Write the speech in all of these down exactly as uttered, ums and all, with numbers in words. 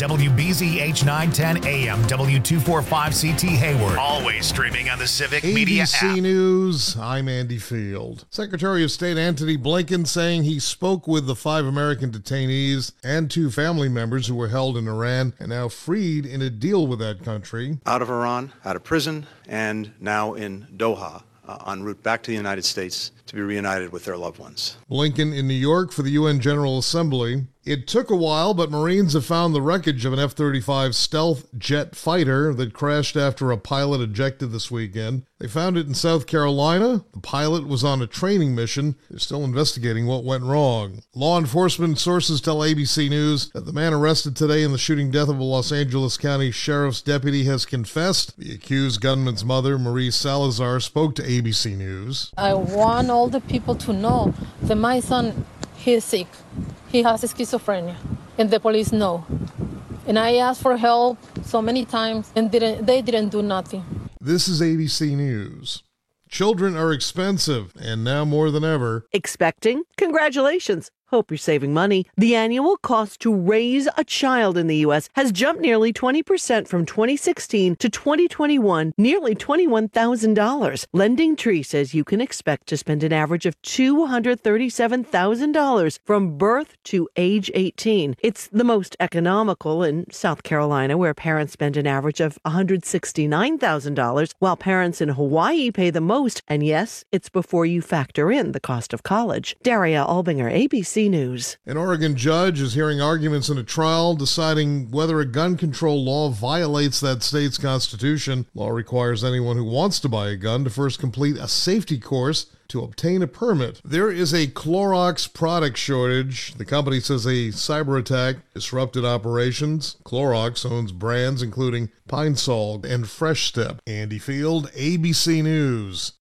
W B Z H nine ten A M, W two forty-five C T Hayward. Always streaming on the Civic Media A B C app. News, I'm Andy Field. Secretary of State Antony Blinken saying he spoke with the five American detainees and two family members who were held in Iran and now freed in a deal with that country. Out of Iran, out of prison, and now in Doha, uh, en route back to the United States to be reunited with their loved ones. Blinken in New York for the U N General Assembly. It took a while, but Marines have found the wreckage of an F thirty-five stealth jet fighter that crashed after a pilot ejected this weekend. They found it in South Carolina. The pilot was on a training mission. They're still investigating what went wrong. Law enforcement sources tell A B C News that the man arrested today in the shooting death of a Los Angeles County Sheriff's deputy has confessed. The accused gunman's mother, Marie Salazar, spoke to A B C News. I want all the people to know that my son, he is sick. He has schizophrenia, and the police know. And I asked for help so many times, and didn't, they didn't do nothing. This is A B C News. Children are expensive, and now more than ever. Expecting? Congratulations. Hope you're saving money. The annual cost to raise a child in the U S has jumped nearly twenty percent from twenty sixteen to twenty twenty-one, nearly twenty-one thousand dollars. Lending Tree says you can expect to spend an average of two hundred thirty-seven thousand dollars from birth to age eighteen. It's the most economical in South Carolina, where parents spend an average of one hundred sixty-nine thousand dollars, while parents in Hawaii pay the most. And yes, it's before you factor in the cost of college. Daria Albinger, A B C News. An Oregon judge is hearing arguments in a trial deciding whether a gun control law violates that state's constitution. Law requires anyone who wants to buy a gun to first complete a safety course to obtain a permit. There is a Clorox product shortage. The company says a cyber attack disrupted operations. Clorox owns brands including Pine Sol and Fresh Step. Andy Field, A B C News.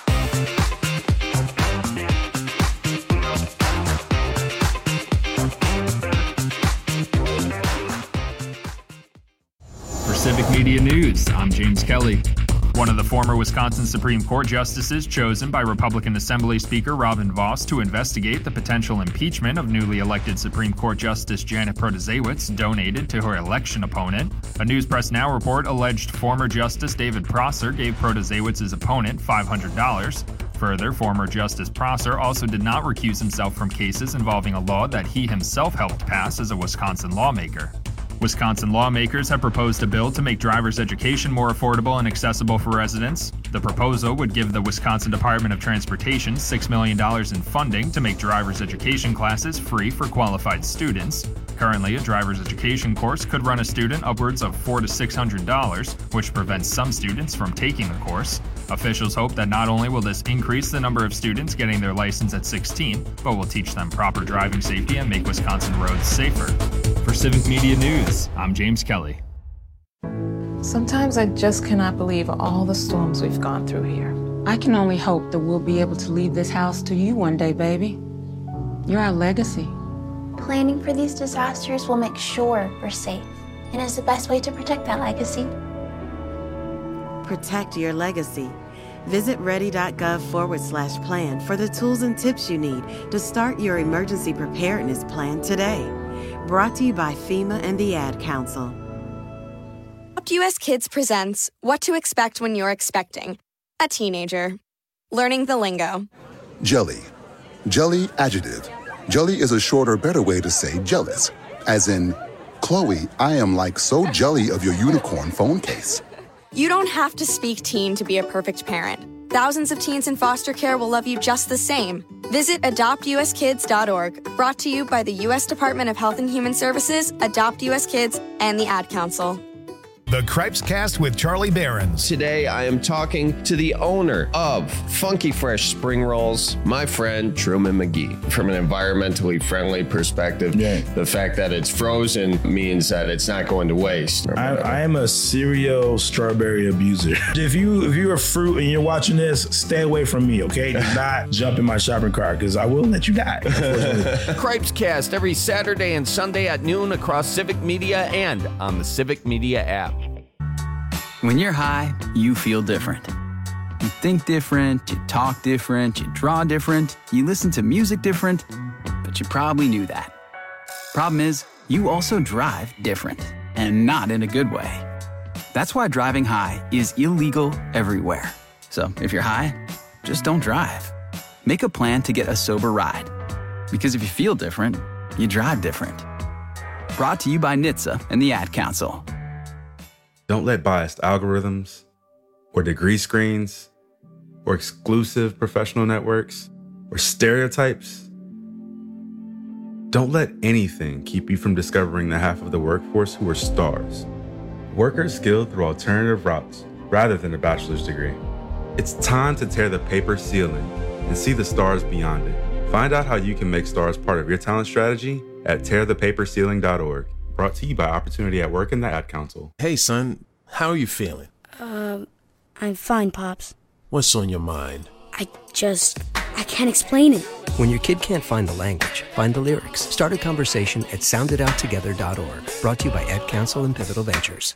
For Civic Media News, I'm James Kelly. One of the former Wisconsin Supreme Court justices chosen by Republican Assembly Speaker Robin Vos to investigate the potential impeachment of newly elected Supreme Court Justice Janet Protasiewicz donated to her election opponent. A News Press Now report alleged former Justice David Prosser gave Protasiewicz's opponent five hundred dollars. Further, former Justice Prosser also did not recuse himself from cases involving a law that he himself helped pass as a Wisconsin lawmaker. Wisconsin lawmakers have proposed a bill to make driver's education more affordable and accessible for residents. The proposal would give the Wisconsin Department of Transportation six million dollars in funding to make driver's education classes free for qualified students. Currently, a driver's education course could run a student upwards of four hundred to six hundred dollars, which prevents some students from taking the course. Officials hope that not only will this increase the number of students getting their license at sixteen, but will teach them proper driving safety and make Wisconsin roads safer. For Civic Media News, I'm James Kelly. Sometimes I just cannot believe all the storms we've gone through here. I can only hope that we'll be able to leave this house to you one day, baby. You're our legacy. Planning for these disasters will make sure we're safe, and is the best way to protect that legacy. Protect your legacy. Visit ready.gov forward slash plan for the tools and tips you need to start your emergency preparedness plan today. Brought to you by FEMA and the Ad Council. Adopt U S Kids presents What to Expect When You're Expecting a Teenager. Learning the lingo. Jelly. Jelly adjective. Jelly is a shorter, better way to say jealous. As in, Chloe, I am like so jelly of your unicorn phone case. You don't have to speak teen to be a perfect parent. Thousands of teens in foster care will love you just the same. Visit adopt u s kids dot org. Brought to you by the U S Department of Health and Human Services, Adopt U S Kids, and the Ad Council. The Cripes Cast with Charlie Behrens. Today, I am talking to the owner of Funky Fresh Spring Rolls, my friend Truman McGee. From an environmentally friendly perspective, yeah. The fact that it's frozen means that it's not going to waste. I, I am a serial strawberry abuser. If you if you're a fruit and you're watching this, stay away from me, okay? Do not jump in my shopping cart because I will let you die. Cripes Cast every Saturday and Sunday at noon across Civic Media and on the Civic Media app. When you're high, you feel different. You think different, you talk different, you draw different, you listen to music different, but you probably knew that. Problem is, you also drive different, and not in a good way. That's why driving high is illegal everywhere. So if you're high, just don't drive. Make a plan to get a sober ride. Because if you feel different, you drive different. Brought to you by N H T S A and the Ad Council. Don't let biased algorithms or degree screens or exclusive professional networks or stereotypes. Don't let anything keep you from discovering the half of the workforce who are stars. Workers skilled through alternative routes rather than a bachelor's degree. It's time to tear the paper ceiling and see the stars beyond it. Find out how you can make stars part of your talent strategy at tear the paper ceiling dot org. Brought to you by Opportunity at Work and the Ad Council. Hey, son, how are you feeling? Um, I'm fine, Pops. What's on your mind? I just, I can't explain it. When your kid can't find the language, find the lyrics. Start a conversation at sound it out together dot org. Brought to you by Ad Council and Pivotal Ventures.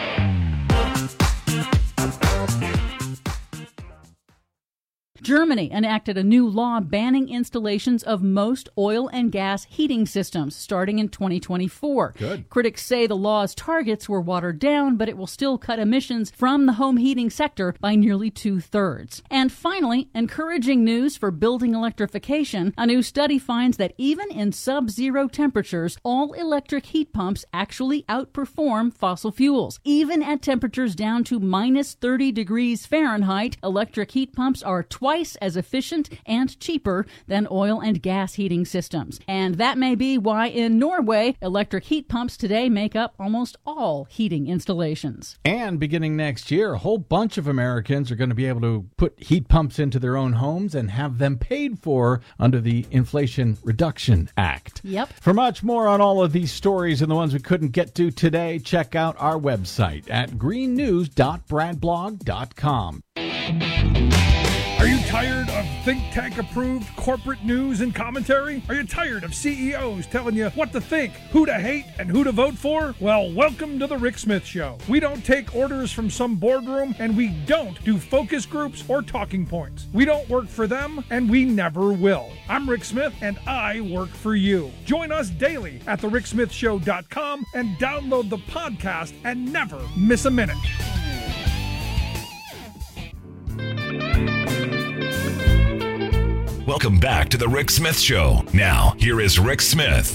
Germany enacted a new law banning installations of most oil and gas heating systems starting in twenty twenty-four. Good. Critics say the law's targets were watered down, but it will still cut emissions from the home heating sector by nearly two-thirds. And finally, encouraging news for building electrification. A new study finds that even in sub-zero temperatures, all-electric heat pumps actually outperform fossil fuels. Even at temperatures down to minus thirty degrees Fahrenheit, electric heat pumps are twice as efficient and cheaper than oil and gas heating systems. And that may be why in Norway, electric heat pumps today make up almost all heating installations. And beginning next year, a whole bunch of Americans are going to be able to put heat pumps into their own homes and have them paid for under the Inflation Reduction Act. Yep. For much more on all of these stories and the ones we couldn't get to today, check out our website at green news dot brad blog dot com. Are you tired of think tank approved corporate news and commentary? Are you tired of C E Os telling you what to think, who to hate, and who to vote for? Well, welcome to the Rick Smith Show. We don't take orders from some boardroom, and we don't do focus groups or talking points. We don't work for them, and we never will. I'm Rick Smith, and I work for you. Join us daily at the rick smith show dot com and download the podcast and never miss a minute. Welcome back to the Rick Smith Show. Now, here is Rick Smith.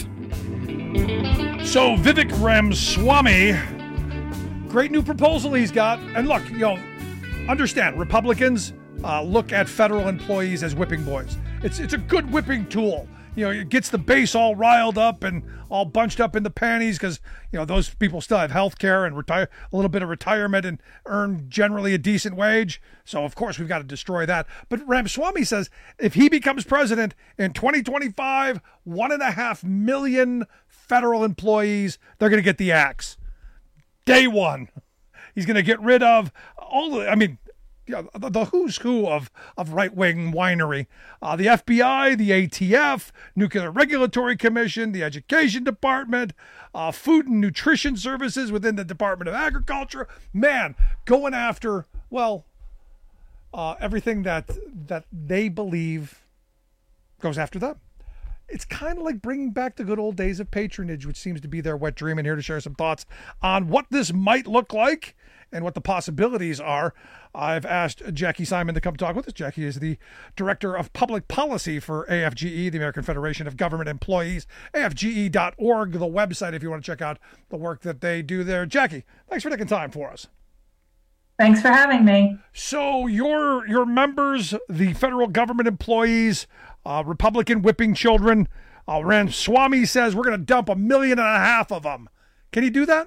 So, Vivek Ramaswamy, great new proposal he's got. And look, you know, understand, Republicans uh, look at federal employees as whipping boys. It's it's a good whipping tool. You know, it gets the base all riled up and all bunched up in the panties because, you know, those people still have health care and retire a little bit of retirement and earn generally a decent wage. So, of course, we've got to destroy that. But Ramaswamy says if he becomes president in twenty twenty-five, one and a half million federal employees, they're going to get the axe. Day one. He's going to get rid of all the, I mean, Yeah, the, the who's who of, of right-wing whinery. Uh, the F B I, the A T F, Nuclear Regulatory Commission, the Education Department, uh, Food and Nutrition Services within the Department of Agriculture. Man, going after, well, uh, everything that that they believe goes after them. It's kind of like bringing back the good old days of patronage, which seems to be their wet dream. And here to share some thoughts on what this might look like and what the possibilities are, I've asked Jackie Simon to come talk with us. Jackie is the Director of Public Policy for A F G E, the American Federation of Government Employees, A F G E dot org, the website if you want to check out the work that they do there. Jackie, thanks for taking time for us. Thanks for having me. So your your members, the federal government employees, uh, Republican whipping children, uh, Ramaswamy says we're going to dump a million and a half of them. Can he do that?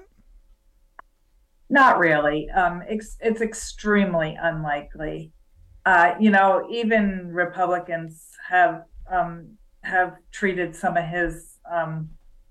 Not really. Um, it's, it's extremely unlikely. Uh, you know, even Republicans have um, have treated some of his um,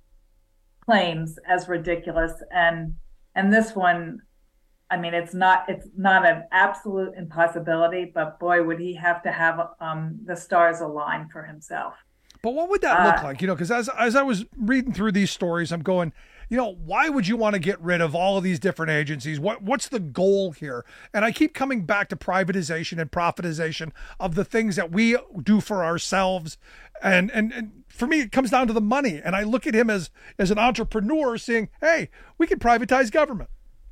claims as ridiculous, and and this one, I mean, it's not it's not an absolute impossibility, but boy, would he have to have um, the stars align for himself. But what would that look uh, like? You know, because as as I was reading through these stories, I'm going, you know, why would you want to get rid of all of these different agencies? What what's the goal here? And I keep coming back to privatization and profitization of the things that we do for ourselves. And, and, and for me, it comes down to the money. And I look at him as, as an entrepreneur saying, hey, we can privatize government.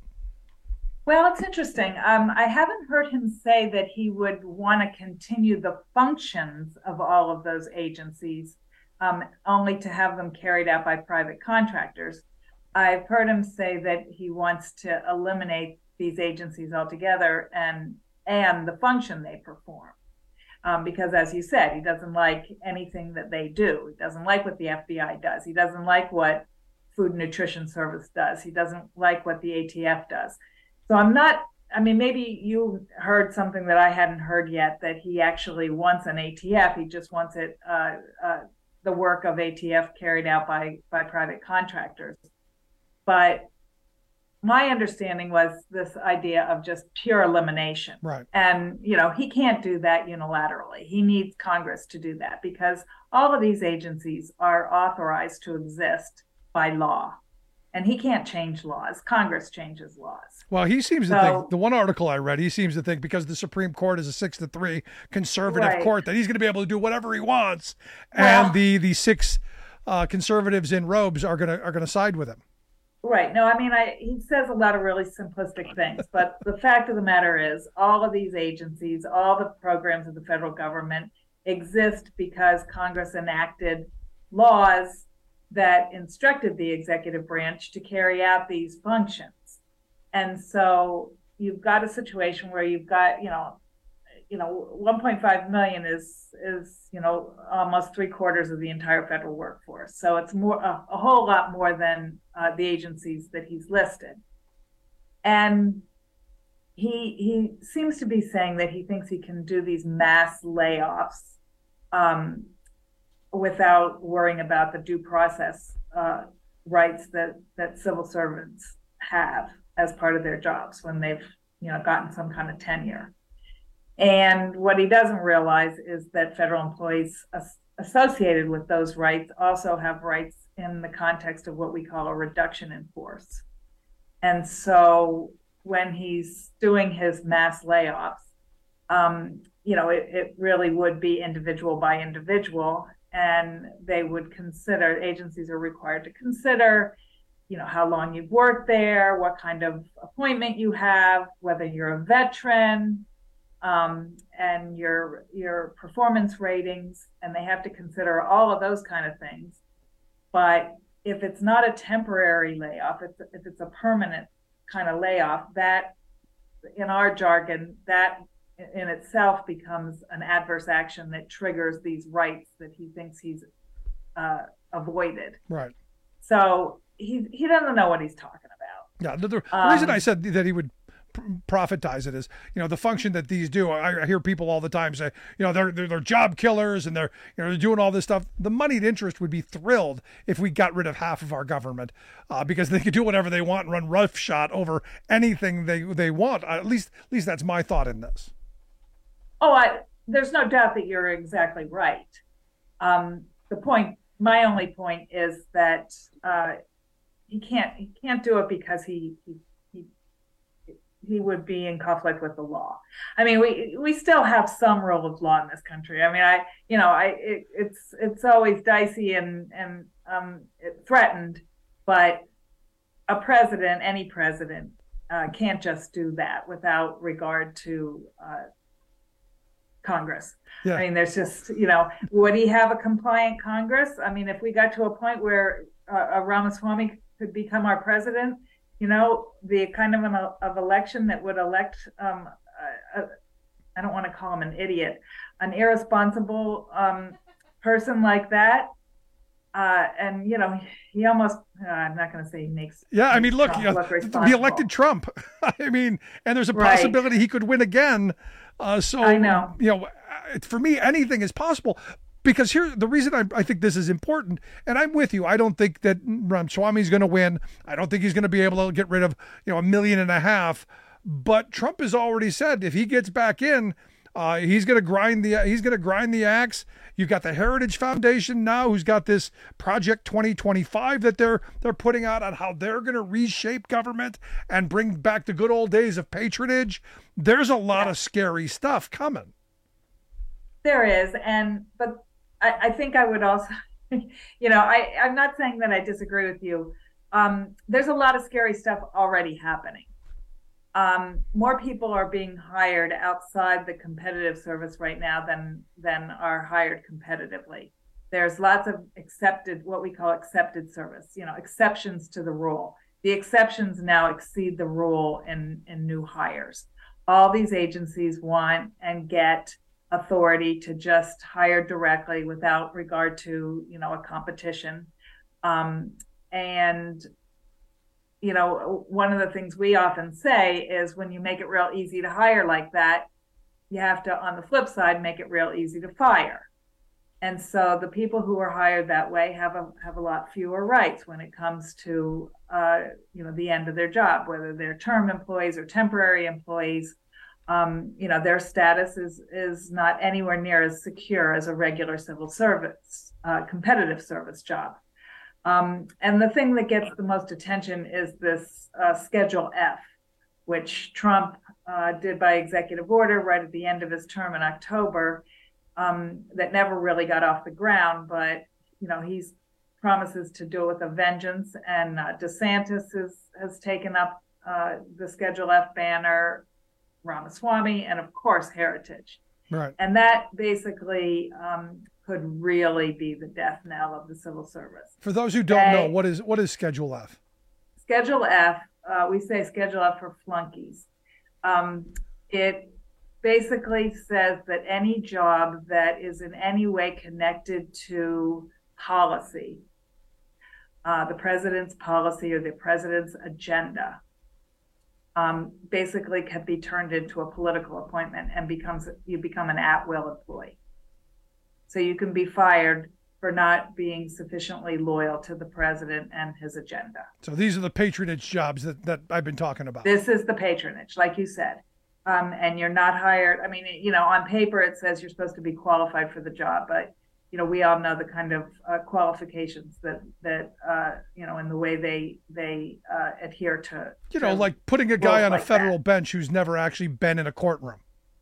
Well, it's interesting. Um, I haven't heard him say that he would want to continue the functions of all of those agencies, um, only to have them carried out by private contractors. I've heard him say that he wants to eliminate these agencies altogether and and the function they perform. Um, because as you said, he doesn't like anything that they do. He doesn't like what the F B I does. He doesn't like what Food and Nutrition Service does. He doesn't like what the A T F does. So I'm not, I mean, maybe you heard something that I hadn't heard yet, that he actually wants an A T F. He just wants it, uh, uh, the work of A T F carried out by, by private contractors. But my understanding was this idea of just pure elimination. Right. And, you know, he can't do that unilaterally. He needs Congress to do that because all of these agencies are authorized to exist by law. And he can't change laws. Congress changes laws. Well, he seems to so, think, the one article I read, he seems to think because the Supreme Court is a six to three conservative right. court that he's going to be able to do whatever he wants. Well, and the, the six uh, conservatives in robes are going to are going to side with him. Right. No, I mean, I, he says a lot of really simplistic things, but the fact of the matter is all of these agencies, all the programs of the federal government exist because Congress enacted laws that instructed the executive branch to carry out these functions. And so you've got a situation where you've got, you know, you know, one point five million is, is, you know, almost three quarters of the entire federal workforce. So it's more, a, a whole lot more than uh, the agencies that he's listed. And he, he seems to be saying that he thinks he can do these mass layoffs um, without worrying about the due process uh, rights that, that civil servants have as part of their jobs when they've, you know, gotten some kind of tenure. And what he doesn't realize is that federal employees as- associated with those rights also have rights in the context of what we call a reduction in force. And so when he's doing his mass layoffs, um, you know, it, it really would be individual by individual. And they would consider, agencies are required to consider, you know, how long you've worked there, what kind of appointment you have, whether you're a veteran, um, and your your performance ratings, and they have to consider all of those kind of things. But if it's not a temporary layoff, if, if it's a permanent kind of layoff, that, in our jargon, that in itself becomes an adverse action that triggers these rights that he thinks he's uh, avoided. Right. So he he doesn't know what he's talking about. Yeah. The, the Um, reason I said that he would pr- profitize it is, you know, the function that these do. I, I hear people all the time say, you know, they're, they're they're job killers and they're you know they're doing all this stuff. The moneyed interest would be thrilled if we got rid of half of our government uh, because they could do whatever they want and run roughshod over anything they they want. Uh, at least at least that's my thought in this. Oh, I, there's no doubt that you're exactly right. Um, the point, my only point, is that uh, he can't he can't do it because he he he he would be in conflict with the law. I mean, we we still have some rule of law in this country. I mean, I you know, I it, it's it's always dicey and and um, it threatened, but a president, any president, uh, can't just do that without regard to Uh, Congress. Yeah. I mean, there's just, you know, would he have a compliant Congress? I mean, if we got to a point where uh, a Ramaswamy could become our president, you know, the kind of an of election that would elect, um, a, a, I don't want to call him an idiot, an irresponsible um, person like that. Uh, and, you know, he almost, uh, I'm not going to say he makes. Yeah, I mean, look, Trump you know, look he responsible. elected Trump. I mean, and there's a Right. possibility he could win again. Uh, so, I know. you know, uh, for me, anything is possible. Because here, the reason I, I think this is important, and I'm with you, I don't think that Ramaswamy is going to win. I don't think he's going to be able to get rid of, you know, a million and a half. But Trump has already said if he gets back in, Uh, he's going to grind the he's going to grind the axe. You've got the Heritage Foundation now, who's got this Project twenty twenty-five that they're they're putting out on how they're going to reshape government and bring back the good old days of patronage. There's a lot yeah. of scary stuff coming. There is, and but I, I think I would also, you know, I I'm not saying that I disagree with you. Um, there's a lot of scary stuff already happening. Um, more people are being hired outside the competitive service right now than than are hired competitively. There's lots of accepted, what we call accepted service, you know, exceptions to the rule. The exceptions now exceed the rule in, in new hires. All these agencies want and get authority to just hire directly without regard to, you know, a competition. Um, and You know, one of the things we often say is when you make it real easy to hire like that, you have to, on the flip side, make it real easy to fire. And so the people who are hired that way have a have a lot fewer rights when it comes to, uh, you know, the end of their job, whether they're term employees or temporary employees. Um, you know, their status is is not anywhere near as secure as a regular civil service, uh, competitive service job. Um, and the thing that gets the most attention is this uh, Schedule F, which Trump uh, did by executive order right at the end of his term in October, um, that never really got off the ground. But, you know, he's promises to do it with a vengeance. And uh, DeSantis has, has taken up uh, the Schedule F banner, Ramaswamy, and of course, Heritage. Right. And that basically um, could really be the death knell of the civil service. For those who don't and, know, what is what is Schedule F? Schedule F, uh, we say Schedule F for flunkies. Um, it basically says that any job that is in any way connected to policy, uh, the president's policy or the president's agenda, um, basically can be turned into a political appointment and becomes you become an at-will employee. So you can be fired for not being sufficiently loyal to the president and his agenda. So these are the patronage jobs that, that I've been talking about. This is the patronage, like you said. Um, and you're not hired. I mean, you know, on paper it says you're supposed to be qualified for the job, but, you know, we all know the kind of uh, qualifications that, that uh, you know, in the way they they uh, adhere to. You know, to like putting a guy on like a federal that. bench who's never actually been in a courtroom.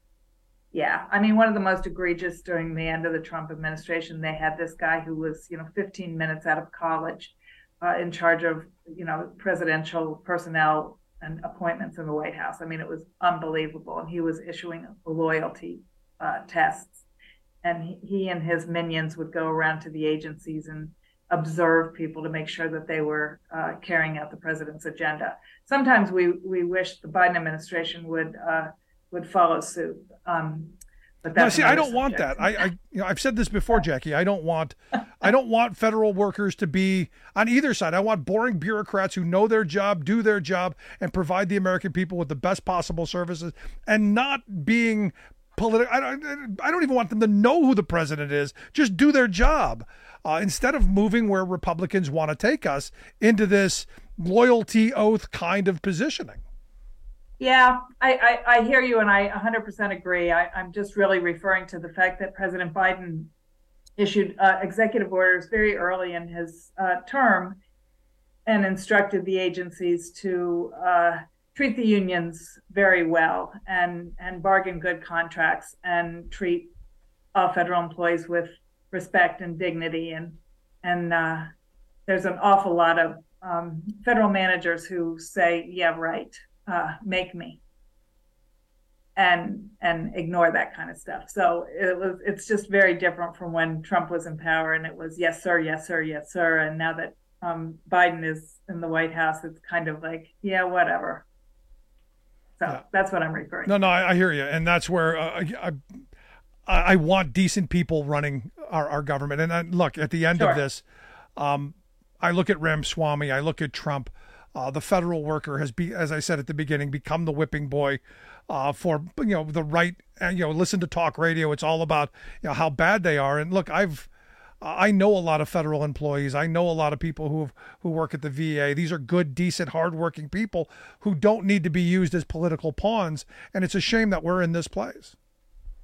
Yeah, I mean, one of the most egregious during the end of the Trump administration, they had this guy who was, you know, fifteen minutes out of college uh, in charge of, you know, presidential personnel and appointments in the White House. I mean, it was unbelievable. And he was issuing loyalty uh, tests. And he, he and his minions would go around to the agencies and observe people to make sure that they were uh, carrying out the president's agenda. Sometimes we, we wish the Biden administration would uh, would follow suit. Um, but that's no, see, I don't subject. want that. I, I, you know, I've said this before, Jackie. I don't want, I don't want federal workers to be on either side. I want boring bureaucrats who know their job, do their job, and provide the American people with the best possible services, and not being political. I don't, I don't even want them to know who the president is. Just do their job. Uh, instead of moving where Republicans want to take us into this loyalty oath kind of positioning. Yeah, I, I, I hear you, and I one hundred percent agree. I, I'm just really referring to the fact that President Biden issued uh, executive orders very early in his uh, term and instructed the agencies to uh, treat the unions very well and, and bargain good contracts and treat all federal employees with respect and dignity. And, and uh, there's an awful lot of um, federal managers who say, yeah, right. Uh, make me, and and ignore that kind of stuff. So it was it's just very different from when Trump was in power and it was yes sir, yes sir, yes sir. And now that um, Biden is in the White House, it's kind of like yeah, whatever. So yeah. That's what I'm referring. No, to. no, I, I hear you, and that's where uh, I, I I want decent people running our, our government. And I, look, at the end sure. of this, um, I look at Ramaswamy, I look at Trump. Uh, the federal worker has, be, as I said at the beginning, become the whipping boy uh, for you know the right. And you know, listen to talk radio. It's all about you know how bad they are. And look, I've I know a lot of federal employees. I know a lot of people who who work at the V A. These are good, decent, hardworking people who don't need to be used as political pawns. And it's a shame that we're in this place.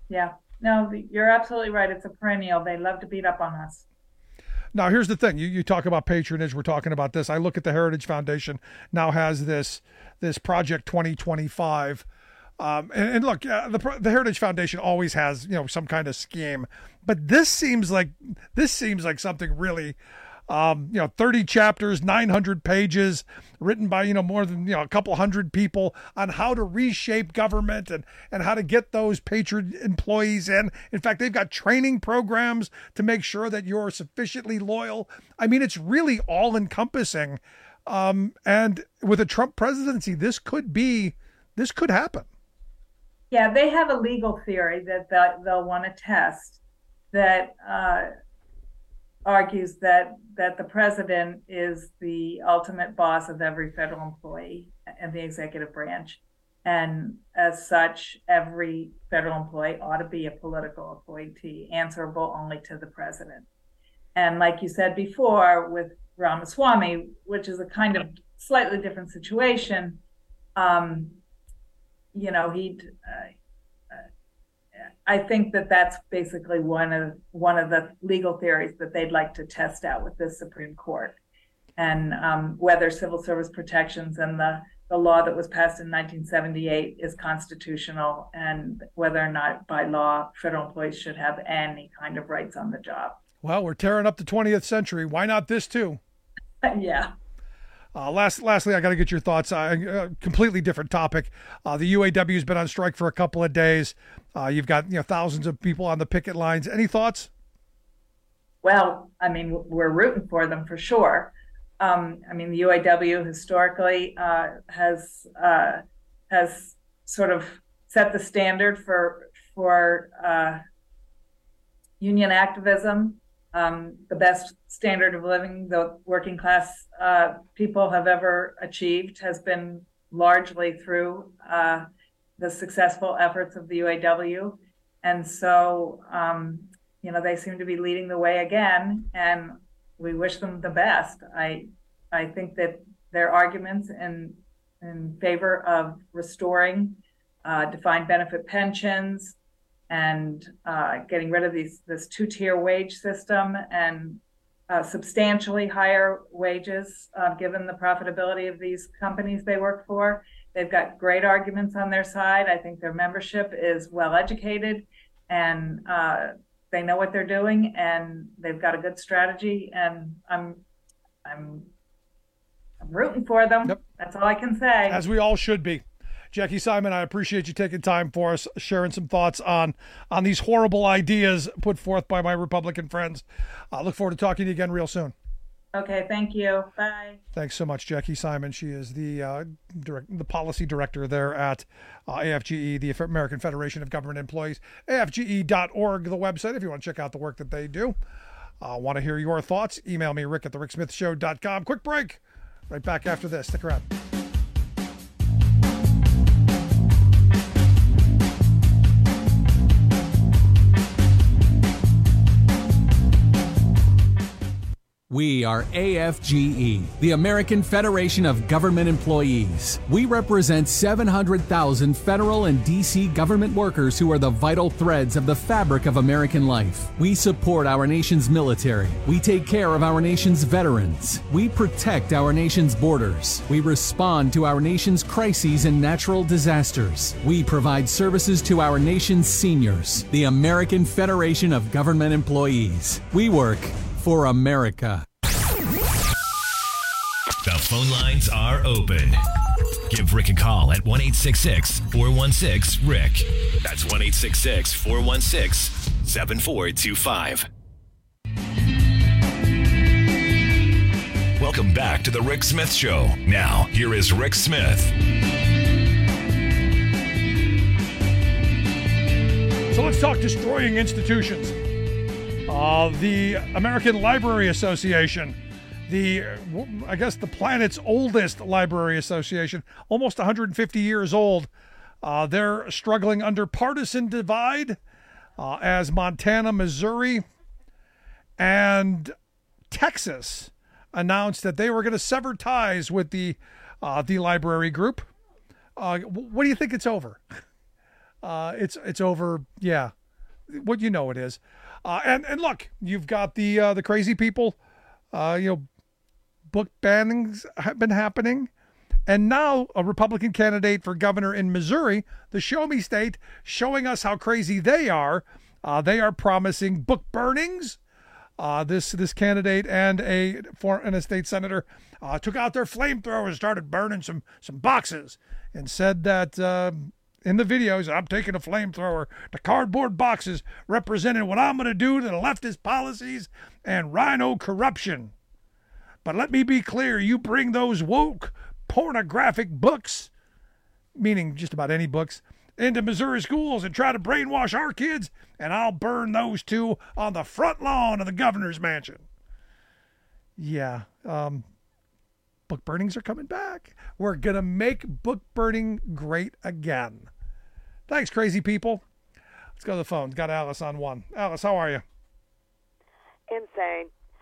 Yeah. No, you're absolutely right. It's a perennial. They love to beat up on us. Now, here's the thing. You you talk about patronage. We're talking about this. I look at the Heritage Foundation now has this this Project twenty twenty-five. Um, and, and look, uh, the the Heritage Foundation always has, you know, some kind of scheme, but this seems like this seems like something really, um, you know, thirty chapters, nine hundred pages, written by, you know, more than, you know, a couple hundred people on how to reshape government and and how to get those patron employees in. In fact, they've got training programs to make sure that you're sufficiently loyal. I mean, it's really all encompassing. Um, and with a Trump presidency, this could be, this could happen. Yeah, they have a legal theory that they'll, they'll want to test that uh, argues that that the president is the ultimate boss of every federal employee in the executive branch. And as such, every federal employee ought to be a political appointee, answerable only to the president. And like you said before, with Ramaswamy, which is a kind of slightly different situation, um, you know, he'd, uh, uh, I think that that's basically one of one of the legal theories that they'd like to test out with this Supreme Court, and um, whether civil service protections and the, the law that was passed in nineteen seventy-eight is constitutional, and whether or not by law federal employees should have any kind of rights on the job. Well, we're tearing up the twentieth century. Why not this too? Yeah. Uh, last, lastly, I got to get your thoughts. Uh, a completely different topic. Uh, the U A W has been on strike for a couple of days. Uh, you've got, you know, thousands of people on the picket lines. Any thoughts? Well, I mean, we're rooting for them for sure. Um, I mean, the U A W historically uh, has uh, has sort of set the standard for for uh, union activism. Um, the best standard of living the working class uh, people have ever achieved has been largely through uh, the successful efforts of the U A W. And so, um, you know, they seem to be leading the way again, and we wish them the best. I I think that their arguments in, in favor of restoring uh, defined benefit pensions, and uh, getting rid of these this two-tier wage system and uh, substantially higher wages, uh, given the profitability of these companies they work for. They've got great arguments on their side. I think their membership is well-educated, and uh, they know what they're doing, and they've got a good strategy, and I'm I'm, I'm rooting for them. Yep. That's all I can say. As we all should be. Jackie Simon, I appreciate you taking time for us, sharing some thoughts on on these horrible ideas put forth by my Republican friends. I look forward to talking to you again real soon. Okay, thank you. Bye. Thanks so much, Jackie Simon. She is the uh, direct, the policy director there at uh, A F G E, the American Federation of Government Employees. A F G E dot org, the website, if you want to check out the work that they do. I uh, want to hear your thoughts. Email me, rick at the rick smith show dot com. Quick break. Right back after this. Stick around. We are A F G E, the American Federation of Government Employees. We represent seven hundred thousand federal and D C government workers who are the vital threads of the fabric of American life. We support our nation's military. We take care of our nation's veterans. We protect our nation's borders. We respond to our nation's crises and natural disasters. We provide services to our nation's seniors. The American Federation of Government Employees. We work for America. The phone lines are open. Give Rick a call at one eight six six, four one six, R I C K. That's one eight six six, four one six, seven four two five. Welcome back to the Rick Smith Show. Now, here is Rick Smith. So let's talk destroying institutions. Uh, the American Library Association, the, I guess the planet's oldest library association, almost one hundred fifty years old. Uh, they're struggling under partisan divide uh, as Montana, Missouri, and Texas announced that they were going to sever ties with the uh, the library group. Uh, what do you think it's over? Uh, it's it's over, yeah. what you know it is. Uh, and and look, you've got the uh, the crazy people. Uh, you know, book bannings have been happening, and now a Republican candidate for governor in Missouri, the Show Me State, showing us how crazy they are. Uh, they are promising book burnings. Uh, this this candidate and a foreign a state senator uh, took out their flamethrowers, started burning some some boxes, and said that uh, in the videos, I'm taking a flamethrower to cardboard boxes representing what I'm going to do to the leftist policies and rhino corruption. But let me be clear, you bring those woke pornographic books, meaning just about any books, into Missouri schools and try to brainwash our kids, and I'll burn those two on the front lawn of the governor's mansion. Yeah, um, book burnings are coming back. We're going to make book burning great again. Thanks, crazy people. Let's go to the phone. Got Alice on one. Alice, how are you? Insane.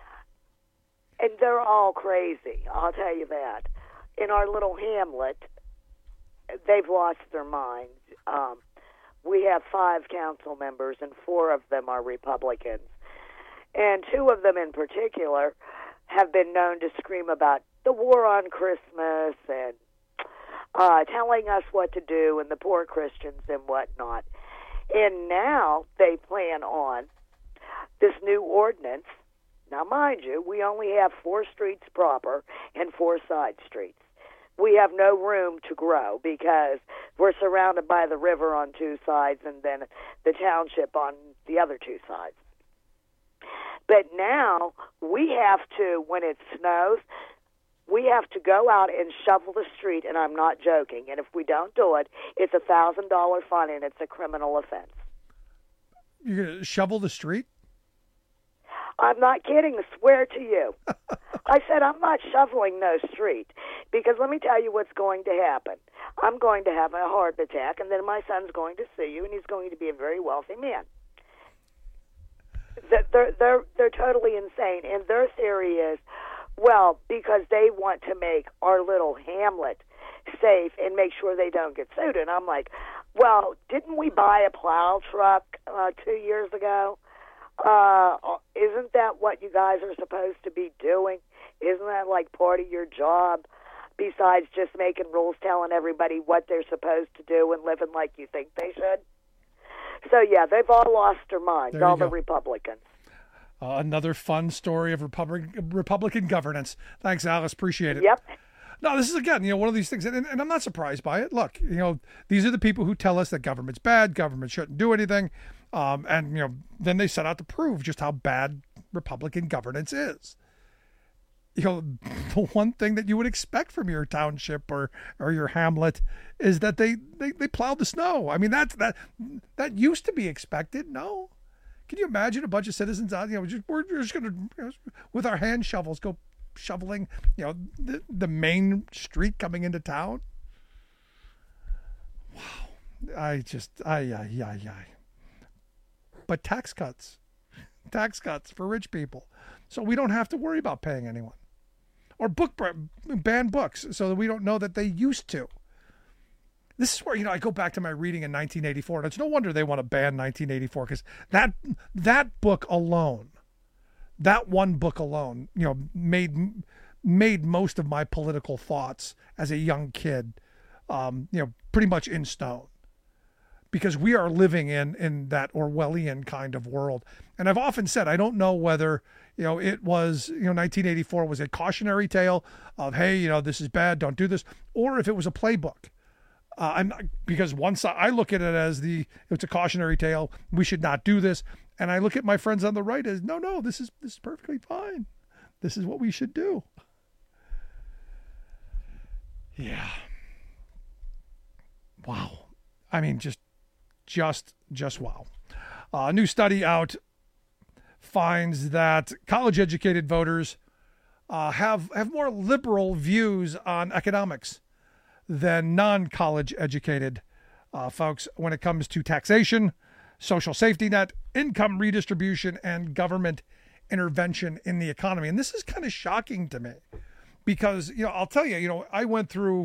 And they're all crazy, I'll tell you that. In our little hamlet, they've lost their minds. Um, we have five council members, and four of them are Republicans. And two of them in particular have been known to scream about the war on Christmas and uh, telling us what to do and the poor Christians and whatnot. And now they plan on this new ordinance. Now, mind you, we only have four streets proper and four side streets. We have no room to grow because we're surrounded by the river on two sides and then the township on the other two sides. But now we have to, when it snows, we have to go out and shovel the street, and I'm not joking. And if we don't do it, it's a one thousand dollars fine and it's a criminal offense. You're going to shovel the street? I'm not kidding. I swear to you. I said I'm not shoveling no street because let me tell you what's going to happen. I'm going to have a heart attack, and then my son's going to see you, and he's going to be a very wealthy man. They're, they're, they're totally insane, and their theory is, well, because they want to make our little hamlet safe and make sure they don't get sued. And I'm like, well, didn't we buy a plow truck uh, two years ago? Uh, isn't that what you guys are supposed to be doing? Isn't that like part of your job besides just making rules, telling everybody what they're supposed to do and living like you think they should? So, yeah, they've all lost their minds, all the Republicans. Uh, another fun story of Republic, Republican governance. Thanks, Alice. Appreciate it. Yep. No, this is, again, you know, one of these things, and, and I'm not surprised by it. Look, you know, these are the people who tell us that government's bad, government shouldn't do anything, um, and, you know, then they set out to prove just how bad Republican governance is. You know, the one thing that you would expect from your township or, or your hamlet is that they, they, they plowed the snow. I mean, that's, that that used to be expected. No. Can you imagine a bunch of citizens out, you know, just, we're just going to, you know, with our hand shovels, go shoveling, you know, the, the main street coming into town? Wow. I just, I, I, I, I. But tax cuts, tax cuts for rich people. So we don't have to worry about paying anyone. Or book ban books so that we don't know that they used to. This is where, you know, I go back to my reading in nineteen eighty-four, and it's no wonder they want to ban nineteen eighty-four, because that that book alone, that one book alone, you know, made made most of my political thoughts as a young kid, um, you know, pretty much in stone. Because we are living in in that Orwellian kind of world. And I've often said, I don't know whether, you know, it was, you know, nineteen eighty-four was a cautionary tale of, hey, you know, this is bad, don't do this, or if it was a playbook. Uh, I'm not, because one side, I look at it as the, it's a cautionary tale, we should not do this. And I look at my friends on the right as, no, no, this is, this is perfectly fine. This is what we should do. Yeah. Wow. I mean, just, just, just wow. Uh, a new study out finds that college-educated voters uh, have have more liberal views on economics than non-college educated uh, folks when it comes to taxation, social safety net, income redistribution, and government intervention in the economy. And this is kind of shocking to me because, you know, I'll tell you, you know, I went through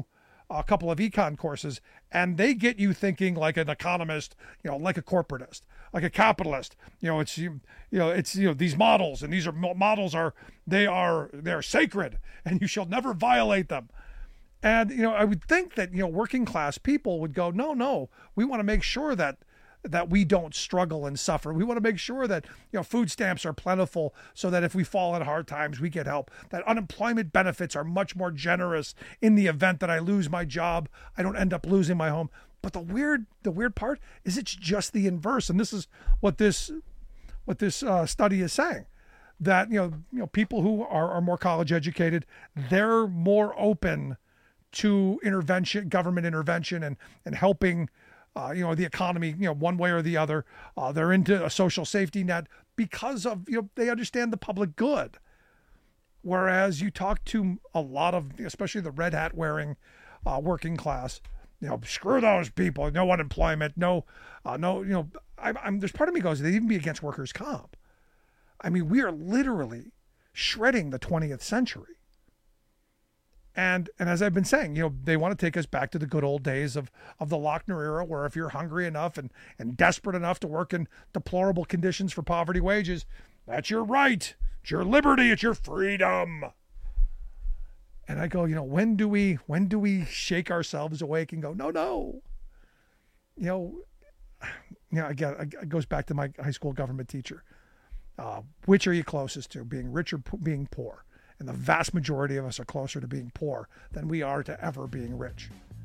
a couple of econ courses, and they get you thinking like an economist, you know, like a corporatist, like a capitalist. You know, it's you know, it's you know these models, and these are models are they are they're sacred, and you shall never violate them. And you know, I would think that you know working class people would go, no, no, we want to make sure that. that we don't struggle and suffer. We want to make sure that, you know, food stamps are plentiful so that if we fall in hard times, we get help. That unemployment benefits are much more generous in the event that I lose my job, I don't end up losing my home. But the weird, the weird part is it's just the inverse. And this is what this, what this uh, study is saying, that, you know, you know, people who are, are more college educated, they're more open to intervention, government intervention and, and helping Uh, you know, the economy, you know, one way or the other. Uh, they're into a social safety net because of, you know, they understand the public good. Whereas you talk to a lot of, especially the red hat wearing uh, working class, you know, screw those people, no unemployment, no, uh, no, you know, I, I'm, there's part of me goes, they'd even be against workers' comp. I mean, we are literally shredding the twentieth century. And and as I've been saying, you know, they want to take us back to the good old days of, of the Lochner era, where if you're hungry enough and, and desperate enough to work in deplorable conditions for poverty wages, that's your right. It's your liberty. It's your freedom. And I go, you know, when do we when do we shake ourselves awake and go, no, no. You know, you know, again, it goes back to my high school government teacher. Uh, which are you closest to, being rich or p- being poor? And the vast majority of us are closer to being poor than we are to ever being rich.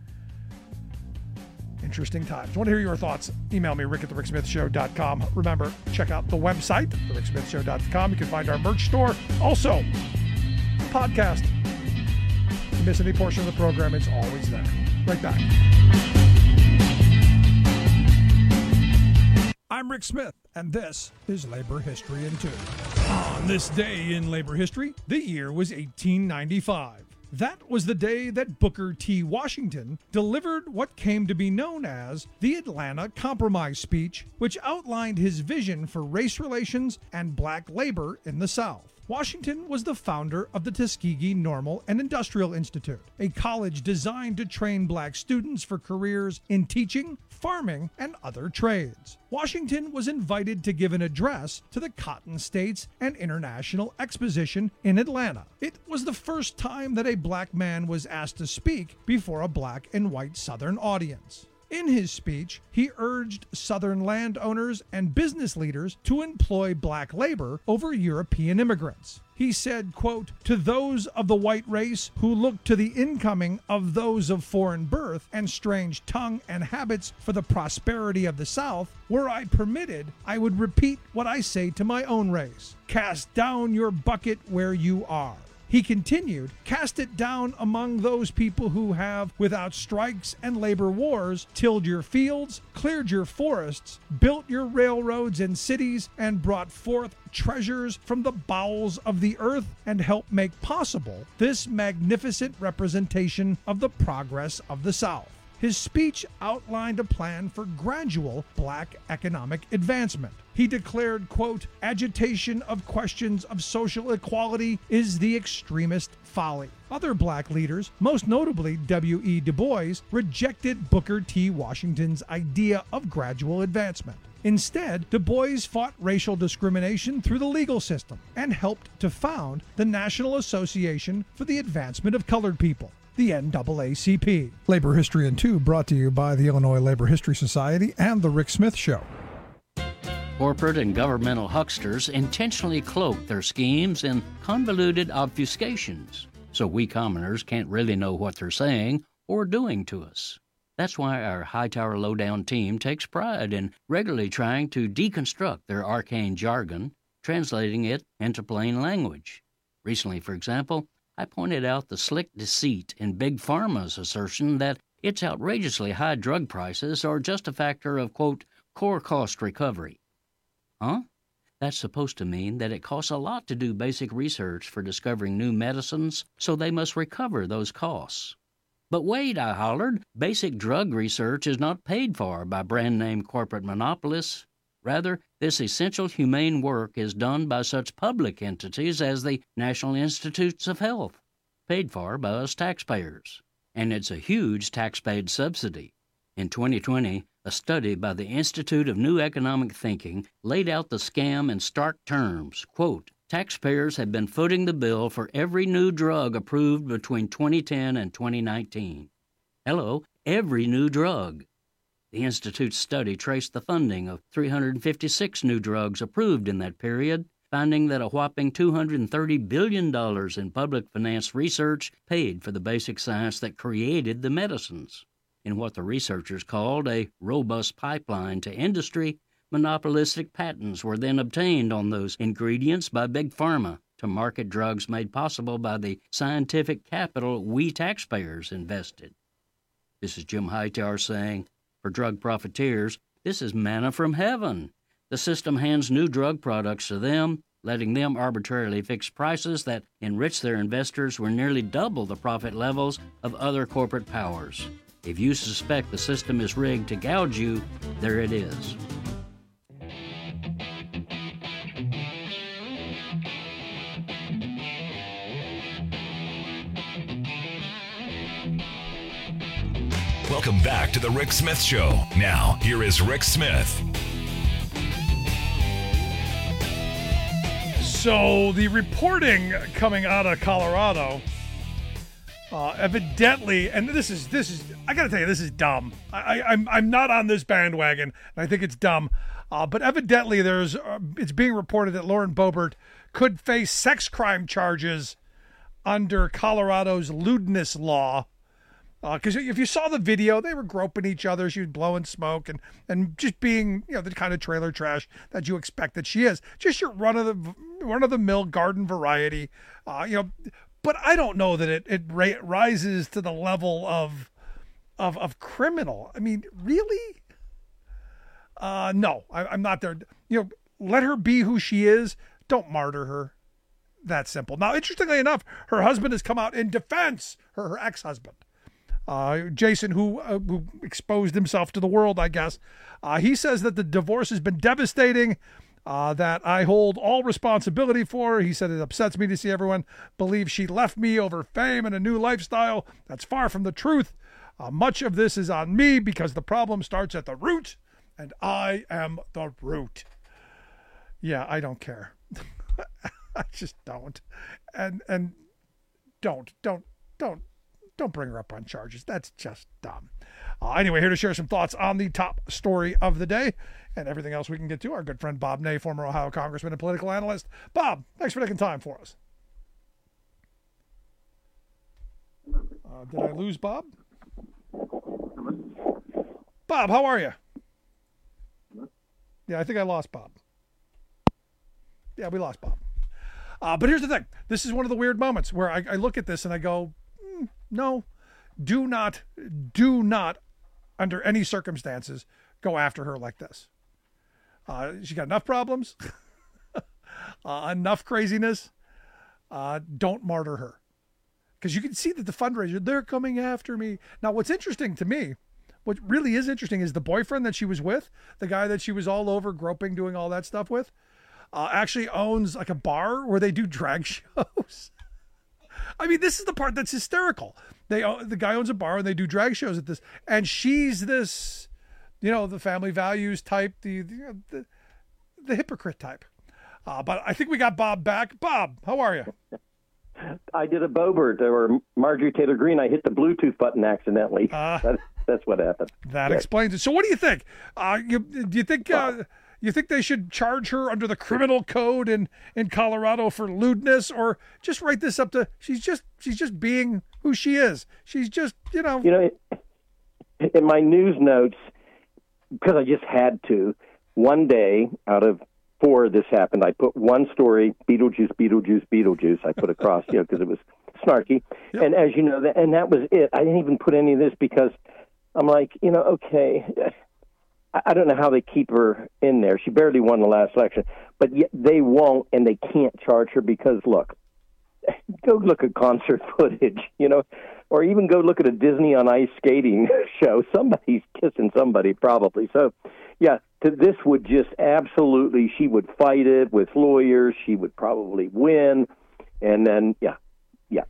Interesting times. I want to hear your thoughts. Email me, rick at the rick smith show dot com. Remember, check out the website, the rick smith show dot com. You can find our merch store. Also, podcast. If you miss any portion of the program, it's always there. Right back. I'm Rick Smith, and this is Labor History in Two. On this day in labor history, the year was eighteen ninety-five. That was the day that Booker T. Washington delivered what came to be known as the Atlanta Compromise speech, which outlined his vision for race relations and black labor in the South. Washington was the founder of the Tuskegee Normal and Industrial Institute, a college designed to train black students for careers in teaching, farming, and other trades. Washington was invited to give an address to the Cotton States and International Exposition in Atlanta. It was the first time that a black man was asked to speak before a black and white Southern audience. In his speech, he urged Southern landowners and business leaders to employ black labor over European immigrants. He said, quote, "To those of the white race who look to the incoming of those of foreign birth and strange tongue and habits for the prosperity of the South, were I permitted, I would repeat what I say to my own race. Cast down your bucket where you are." He continued, "Cast it down among those people who have, without strikes and labor wars, tilled your fields, cleared your forests, built your railroads and cities, and brought forth treasures from the bowels of the earth, and helped make possible this magnificent representation of the progress of the South." His speech outlined a plan for gradual black economic advancement. He declared, quote, "Agitation of questions of social equality is the extremist folly." Other black leaders, most notably W E Du Bois, rejected Booker T. Washington's idea of gradual advancement. Instead, Du Bois fought racial discrimination through the legal system and helped to found the National Association for the Advancement of Colored People, the N double A C P. Labor History in Two, brought to you by the Illinois Labor History Society and The Rick Smith Show. Corporate and governmental hucksters intentionally cloak their schemes in convoluted obfuscations, so we commoners can't really know what they're saying or doing to us. That's why our Hightower Lowdown team takes pride in regularly trying to deconstruct their arcane jargon, translating it into plain language. Recently, for example, I pointed out the slick deceit in Big Pharma's assertion that its outrageously high drug prices are just a factor of, quote, core cost recovery. Huh? That's supposed to mean that it costs a lot to do basic research for discovering new medicines, so they must recover those costs. But wait, I hollered, basic drug research is not paid for by brand-name corporate monopolists. Rather, this essential humane work is done by such public entities as the National Institutes of Health, paid for by us taxpayers. and it's a huge tax-paid subsidy. In twenty twenty, a study by the Institute of New Economic Thinking laid out the scam in stark terms. Quote, taxpayers have been footing the bill for every new drug approved between twenty ten and twenty nineteen. Hello, every new drug. The Institute's study traced the funding of three hundred fifty-six new drugs approved in that period, finding that a whopping two hundred thirty billion dollars in public finance research paid for the basic science that created the medicines. In what the researchers called a robust pipeline to industry, monopolistic patents were then obtained on those ingredients by Big Pharma to market drugs made possible by the scientific capital we taxpayers invested. This is Jim Hightower saying, for drug profiteers, this is manna from heaven. The system hands new drug products to them, letting them arbitrarily fix prices that enrich their investors were nearly double the profit levels of other corporate powers. If you suspect the system is rigged to gouge you, there it is. Welcome back to the Rick Smith Show. Now, here is Rick Smith. So the reporting coming out of Colorado, uh, evidently, and this is this is I got to tell you, this is dumb. I, I, I'm I'm not on this bandwagon, and I think it's dumb. Uh, but evidently, there's uh, it's being reported that Lauren Boebert could face sex crime charges under Colorado's lewdness law. Because uh, if you saw the video, they were groping each other. She was blowing smoke and, and just being, you know, the kind of trailer trash that you expect that she is. Just your run of the run of the mill garden variety, uh, you know. But I don't know that it it ra- rises to the level of of of criminal. I mean, really? Uh, no, I, I'm not there. You know, let her be who she is. Don't martyr her. That simple. Now, interestingly enough, her husband has come out in defense. Her her ex-husband. Uh, Jason, who, uh, who exposed himself to the world, I guess, uh, he says that the divorce has been devastating, uh, that I hold all responsibility for. He said it upsets me to see everyone believe she left me over fame and a new lifestyle. That's far from the truth. Uh, much of this is on me because the problem starts at the root, and I am the root. Yeah, I don't care. I just don't. And and don't, don't, don't. Don't bring her up on charges. That's just dumb. Uh, anyway, here to share some thoughts on the top story of the day and everything else we can get to. Our good friend Bob Ney, former Ohio congressman and political analyst. Bob, thanks for taking time for us. Uh, did I lose Bob? Bob, how are you? Yeah, I think I lost Bob. Yeah, we lost Bob. Uh, but here's the thing. This is one of the weird moments where I, I look at this and I go, no, do not, do not, under any circumstances, go after her like this. Uh, she got enough problems, uh, enough craziness. Uh, don't martyr her. Because you can see that the fundraiser, they're coming after me. Now, what's interesting to me, what really is interesting is the boyfriend that she was with, the guy that she was all over groping, doing all that stuff with, uh, actually owns like a bar where they do drag shows. I mean, this is the part that's hysterical. They the guy owns a bar and they do drag shows at this, and she's this, you know, the family values type, the the the, the hypocrite type. Uh, but I think we got Bob back. Bob, how are you? I did a Boebert or Marjorie Taylor Greene. I hit the Bluetooth button accidentally. Uh, that, that's what happened. That yes. explains it. So, what do you think? Uh, you, do you think? Uh, You think they should charge her under the criminal code in, in Colorado for lewdness, or just write this up to she's just she's just being who she is. She's just, you know. You know, in my news notes, because I just had to, one day out of four this happened, I put one story, Beetlejuice, Beetlejuice, Beetlejuice. I put across, you know, because it was snarky. Yep. And as you know, that, and that was it. I didn't even put any of this because I'm like, you know, okay. I don't know how they keep her in there. She barely won the last election, but yet they won't, and they can't charge her because, look, go look at concert footage, you know, or even go look at a Disney on Ice skating show. Somebody's kissing somebody probably. So, yeah, to, this would just absolutely, she would fight it with lawyers. She would probably win, and then, yeah, yeah.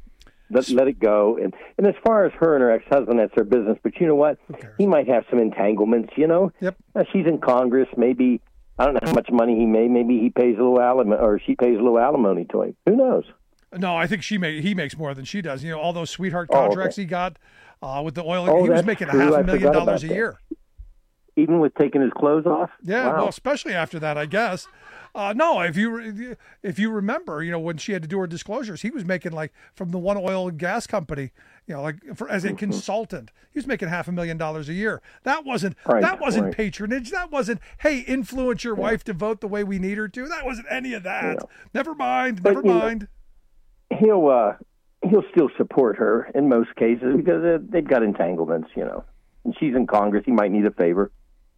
Let, let it go. And and as far as her and her ex-husband, that's their business. But you know what? He might have some entanglements, you know? Yep. Uh, she's in Congress. Maybe, I don't know how much money he made. Maybe he pays a little alimony, or she pays a little alimony to him. Who knows? No, I think she may, he makes more than she does. You know, all those sweetheart Oh, okay. contracts he got uh, with the oil. Oh, he was that's making a true. half I a million forgot dollars a about that. year. Even with taking his clothes off? Yeah, Wow. well, especially after that, I guess. Uh, no, if you if you remember, you know, when she had to do her disclosures, he was making like from the one oil and gas company, you know, like for, as a Mm-hmm. consultant, he was making half a million dollars a year. That wasn't Right, that wasn't right. patronage. That wasn't, hey, influence your wife to vote the way we need her to. That wasn't any of that. Yeah. Never mind. But, never you know, mind. He'll uh, he'll still support her in most cases because uh, they've got entanglements, you know. And she's in Congress. He might need a favor.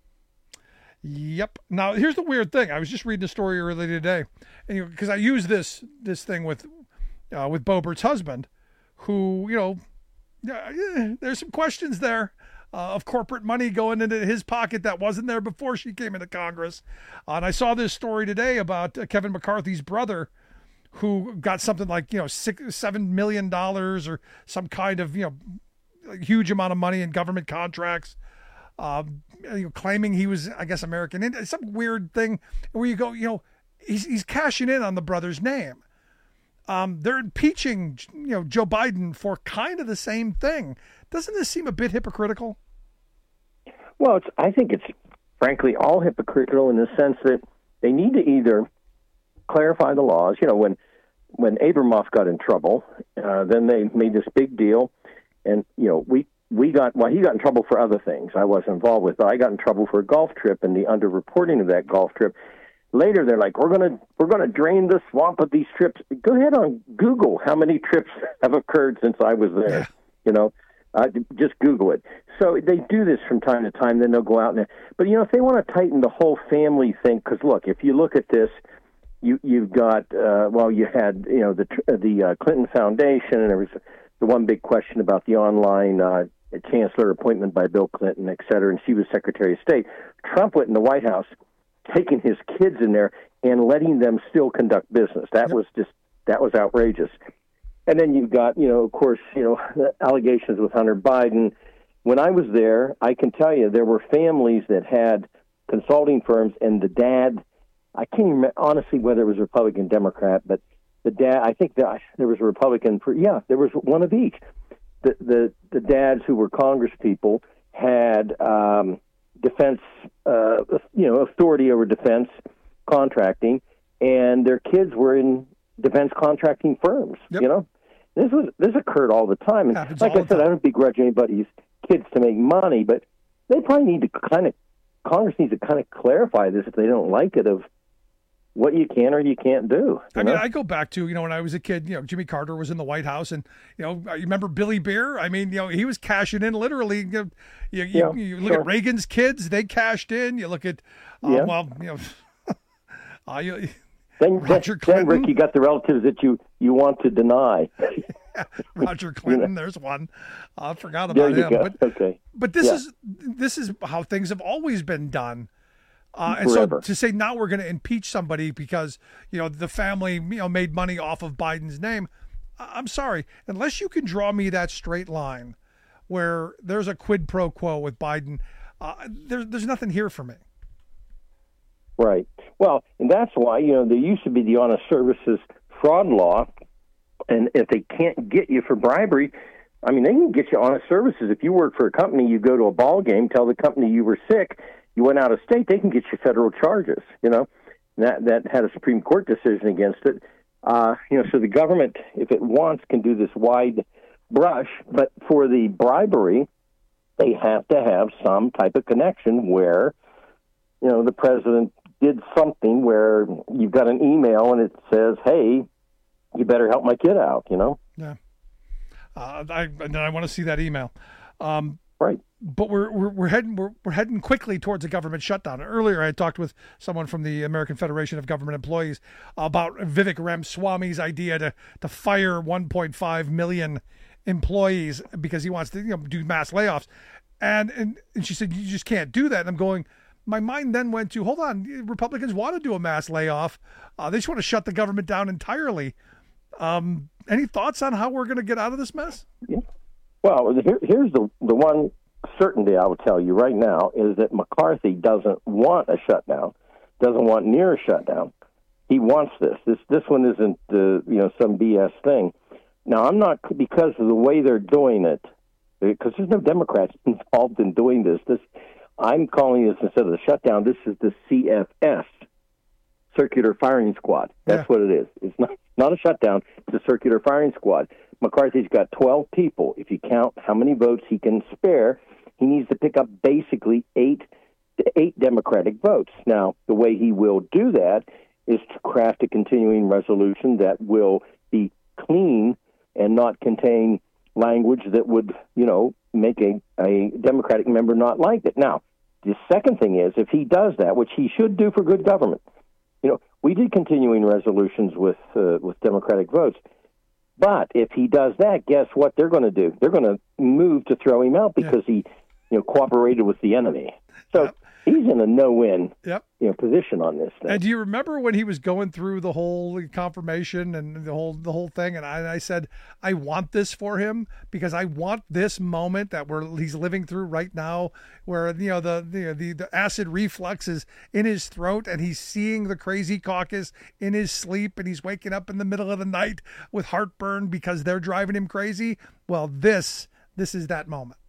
Yep. Now here's the weird thing. I was just reading a story earlier today, and because I use this this thing with uh, with Boebert's husband, who you know, yeah, there's some questions there uh, of corporate money going into his pocket that wasn't there before she came into Congress. Uh, and I saw this story today about uh, Kevin McCarthy's brother, who got something like you know six seven million dollars or some kind of you know huge amount of money in government contracts. Um, you know, claiming he was, I guess, American Indian, some weird thing where you go, you know, he's he's cashing in on the brother's name. Um, they're impeaching, you know, Joe Biden for kind of the same thing. Doesn't this seem a bit hypocritical? Well, it's, I think it's frankly all hypocritical in the sense that they need to either clarify the laws. You know, when when Abramoff got in trouble, uh, then they made this big deal, and you know we. We got, well, he got in trouble for other things I wasn't involved with, but I got in trouble for a golf trip and the underreporting of that golf trip. Later, they're like, we're going to we're going to drain the swamp of these trips. Go ahead on Google how many trips have occurred since I was there. Yeah. You know, uh, just Google it. So they do this from time to time. Then they'll go out and, but you know, if they want to tighten the whole family thing, because look, if you look at this, you you've got uh, well, you had you know the the uh, Clinton Foundation, and there was the one big question about the online. Uh, chancellor appointment by Bill Clinton, et cetera, and she was Secretary of State. Trump went in the White House, taking his kids in there and letting them still conduct business. That was just, that was outrageous. And then you've got, you know, of course, you know, allegations with Hunter Biden. When I was there, I can tell you there were families that had consulting firms, and the dad, I can't even remember, honestly, whether it was Republican, Democrat, but the dad, I think that there was a Republican, for, yeah, there was one of each. The, the the dads who were Congress people had um, defense, uh, you know, authority over defense contracting, and their kids were in defense contracting firms. Yep. You know, this was this occurred all the time. And Happens like I said, I don't begrudge anybody's kids to make money, but they probably need to kind of Congress needs to kind of clarify this if they don't like it of what you can or you can't do. I mean, I go back to, you know, when I was a kid, you know, Jimmy Carter was in the White House, and, you know, you remember Billy Beer? I mean, you know, he was cashing in literally. You, know, you, Yeah, you, you look sure. at Reagan's kids, they cashed in. You look at, uh, Yeah. well, you know, uh, you, Then, Roger then, Clinton. then, Rick, you got the relatives that you, you want to deny. Roger Clinton, there's one. I forgot There about you him. go. But, Okay. but this Yeah. is this is how things have always been done. Uh, and Forever. so to say now we're going to impeach somebody because, you know, the family, you know, made money off of Biden's name. I- I'm sorry. Unless you can draw me that straight line where there's a quid pro quo with Biden, uh, there, there's nothing here for me. Right. Well, and that's why, you know, there used to be the honest services fraud law, and if they can't get you for bribery, I mean, they can get you honest services. If you work for a company, you go to a ball game, tell the company you were sick, you went out of state, they can get you federal charges, you know. And that that had a Supreme Court decision against it. Uh, you know, so the government, if it wants, can do this wide brush, but for the bribery, they have to have some type of connection where, you know, the president did something where you've got an email and it says, hey, you better help my kid out, you know? Yeah. Uh, I, and then I want to see that email. Um, right. But we're, we're, we're heading, we're, we're heading quickly towards a government shutdown. Earlier, I had talked with someone from the American Federation of Government Employees about Vivek Ramaswamy's idea to, to fire one point five million employees because he wants to, you know, do mass layoffs. And, and, and she said, you just can't do that. And I'm going, my mind then went to, hold on, Republicans want to do a mass layoff. Uh, they just want to shut the government down entirely. Um, any thoughts on how we're going to get out of this mess? Yeah. Well, here, here's the the one certainty I will tell you right now is that McCarthy doesn't want a shutdown, doesn't want near a shutdown. He wants this. This this one isn't uh, you know some B S thing. Now, I'm not, because of the way they're doing it, because there's no Democrats involved in doing this. This I'm calling this, instead of the shutdown, this is the C F S, Circular Firing Squad. That's yeah. what it is. It's not, not a shutdown. It's a Circular Firing Squad. McCarthy's got twelve people. If you count how many votes he can spare, he needs to pick up basically eight, eight Democratic votes. Now, the way he will do that is to craft a continuing resolution that will be clean and not contain language that would, you know, make a, a Democratic member not like it. Now, the second thing is, if he does that, which he should do for good government, you know, we did continuing resolutions with uh, with Democratic votes. But if he does that, guess what they're going to do? They're going to move to throw him out because yeah. he, you know, cooperated with the enemy. So yep. he's in a no-win yep. you know, position on this thing. And do you remember when he was going through the whole confirmation and the whole the whole thing? And I, and I said, I want this for him because I want this moment that we're he's living through right now, where you know the the the, the acid reflux is in his throat and he's seeing the crazy caucus in his sleep and he's waking up in the middle of the night with heartburn because they're driving him crazy. Well, this this is that moment.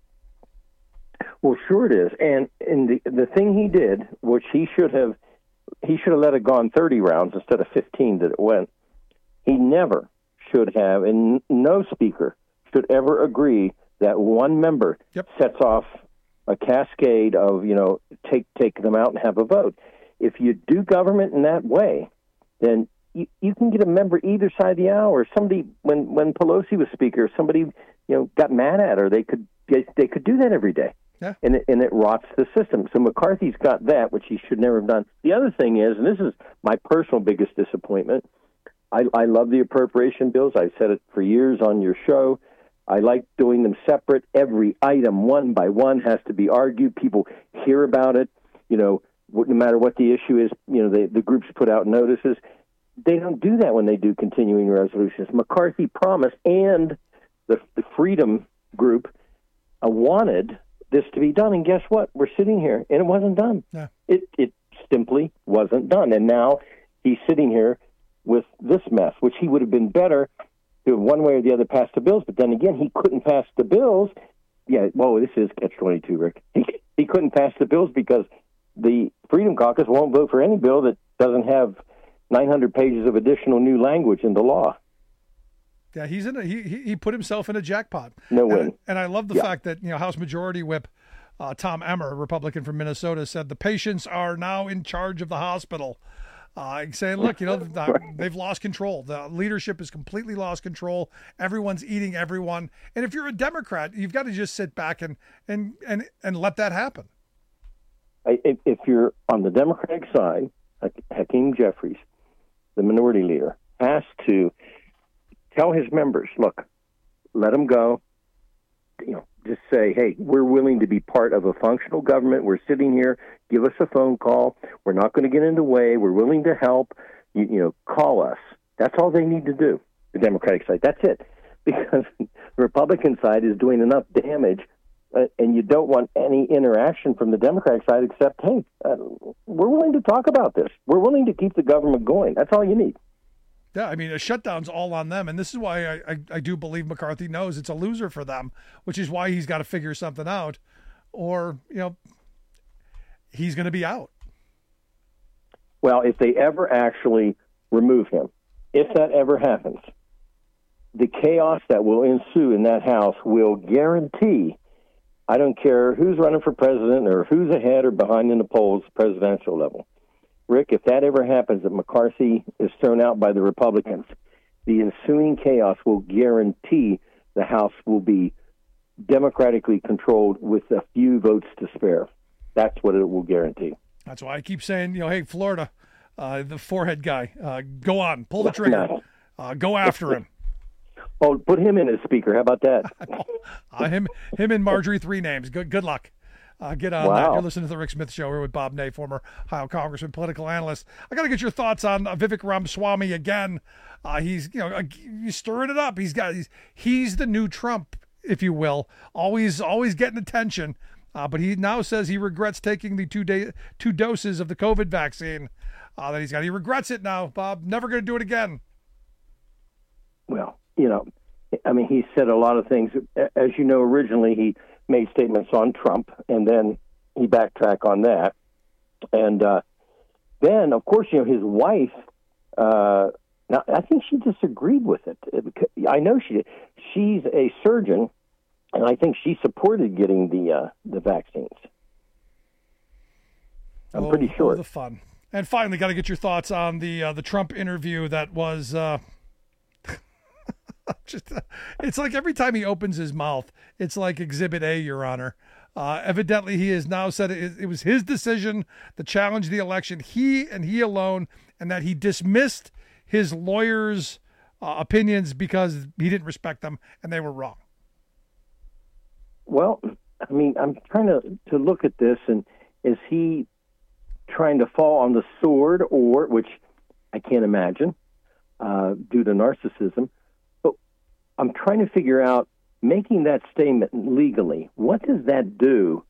Well, sure it is, and and the the thing he did, which he should have, he should have let it gone thirty rounds instead of fifteen that it went. He never should have, and no speaker should ever agree that one member yep. sets off a cascade of you know take take them out and have a vote. If you do government in that way, then you, you can get a member either side of the aisle. Somebody, when when Pelosi was speaker, somebody you know got mad at her. They could they, they could do that every day. Yeah. And, it, and it rots the system. So McCarthy's got that, which he should never have done. The other thing is, and this is my personal biggest disappointment, I, I love the appropriation bills. I've said it for years on your show. I like doing them separate. Every item, one by one, has to be argued. People hear about it. You know, no matter what the issue is, you know, they, the groups put out notices. They don't do that when they do continuing resolutions. McCarthy promised, and the, the Freedom Group uh, wanted this to be done, and guess what? We're sitting here, and it wasn't done. Yeah. It it simply wasn't done, and now he's sitting here with this mess, which he would have been better to have one way or the other passed the bills, but then again, he couldn't pass the bills. Yeah, well, this is catch twenty-two, Rick. He, he couldn't pass the bills because the Freedom Caucus won't vote for any bill that doesn't have nine hundred pages of additional new language in the law. Yeah, he's in a, he he put himself in a jackpot. No win. And, and I love the yeah. fact that you know House Majority Whip uh, Tom Emmer, Republican from Minnesota, said the patients are now in charge of the hospital. Uh, saying, look, you know they've lost control. The leadership has completely lost control. Everyone's eating everyone. And if you're a Democrat, you've got to just sit back and and and, and let that happen. If, if you're on the Democratic side, Hakeem Jeffries, the minority leader, has to tell his members, look, let them go. You know, just say, hey, we're willing to be part of a functional government. We're sitting here. Give us a phone call. We're not going to get in the way. We're willing to help. You, you know, call us. That's all they need to do, the Democratic side. That's it. Because the Republican side is doing enough damage, uh, and you don't want any interaction from the Democratic side except, hey, uh, we're willing to talk about this. We're willing to keep the government going. That's all you need. Yeah, I mean, a shutdown's all on them, and this is why I, I, I do believe McCarthy knows it's a loser for them, which is why he's got to figure something out, or, you know, he's going to be out. Well, if they ever actually remove him, if that ever happens, the chaos that will ensue in that House will guarantee, I don't care who's running for president or who's ahead or behind in the polls, presidential level. Rick, if that ever happens, that McCarthy is thrown out by the Republicans, the ensuing chaos will guarantee the House will be democratically controlled with a few votes to spare. That's what it will guarantee. That's why I keep saying, you know, hey, Florida, uh, the forehead guy, uh, go on, pull the trigger, No. uh, go after him. Oh, put him in as speaker. How about that? uh, him, him and Marjorie, three names. Good, good luck. Uh, get on Wow. that. You're listening to the Rick Smith Show here with Bob Ney, former Ohio Congressman, political analyst. I got to get your thoughts on uh, Vivek Ramaswamy again. Uh, he's, you know, uh, he's stirring it up. He's got, he's, he's the new Trump, if you will. Always, always getting attention. Uh, but he now says he regrets taking the two day, two doses of the COVID vaccine uh, that he's got. He regrets it now, Bob. Never going to do it again. Well, you know, I mean, he said a lot of things. As you know, originally he made statements on Trump, and then he backtracked on that. And uh, then, of course, you know, his wife, uh, now I think she disagreed with it. I know she did. She's a surgeon, and I think she supported getting the uh, the vaccines. I'm oh, pretty sure. Oh, the fun. And finally, got to get your thoughts on the uh, the Trump interview that was... Uh, Just, uh, it's like every time he opens his mouth, it's like Exhibit A, Your Honor. Uh, evidently, he has now said it, it was his decision to challenge the election, he and he alone, and that he dismissed his lawyers' uh, opinions because he didn't respect them and they were wrong. Well, I mean, I'm trying to, to look at this, and is he trying to fall on the sword, or, which I can't imagine, uh, due to narcissism? I'm trying to figure out, making that statement legally, what does that do?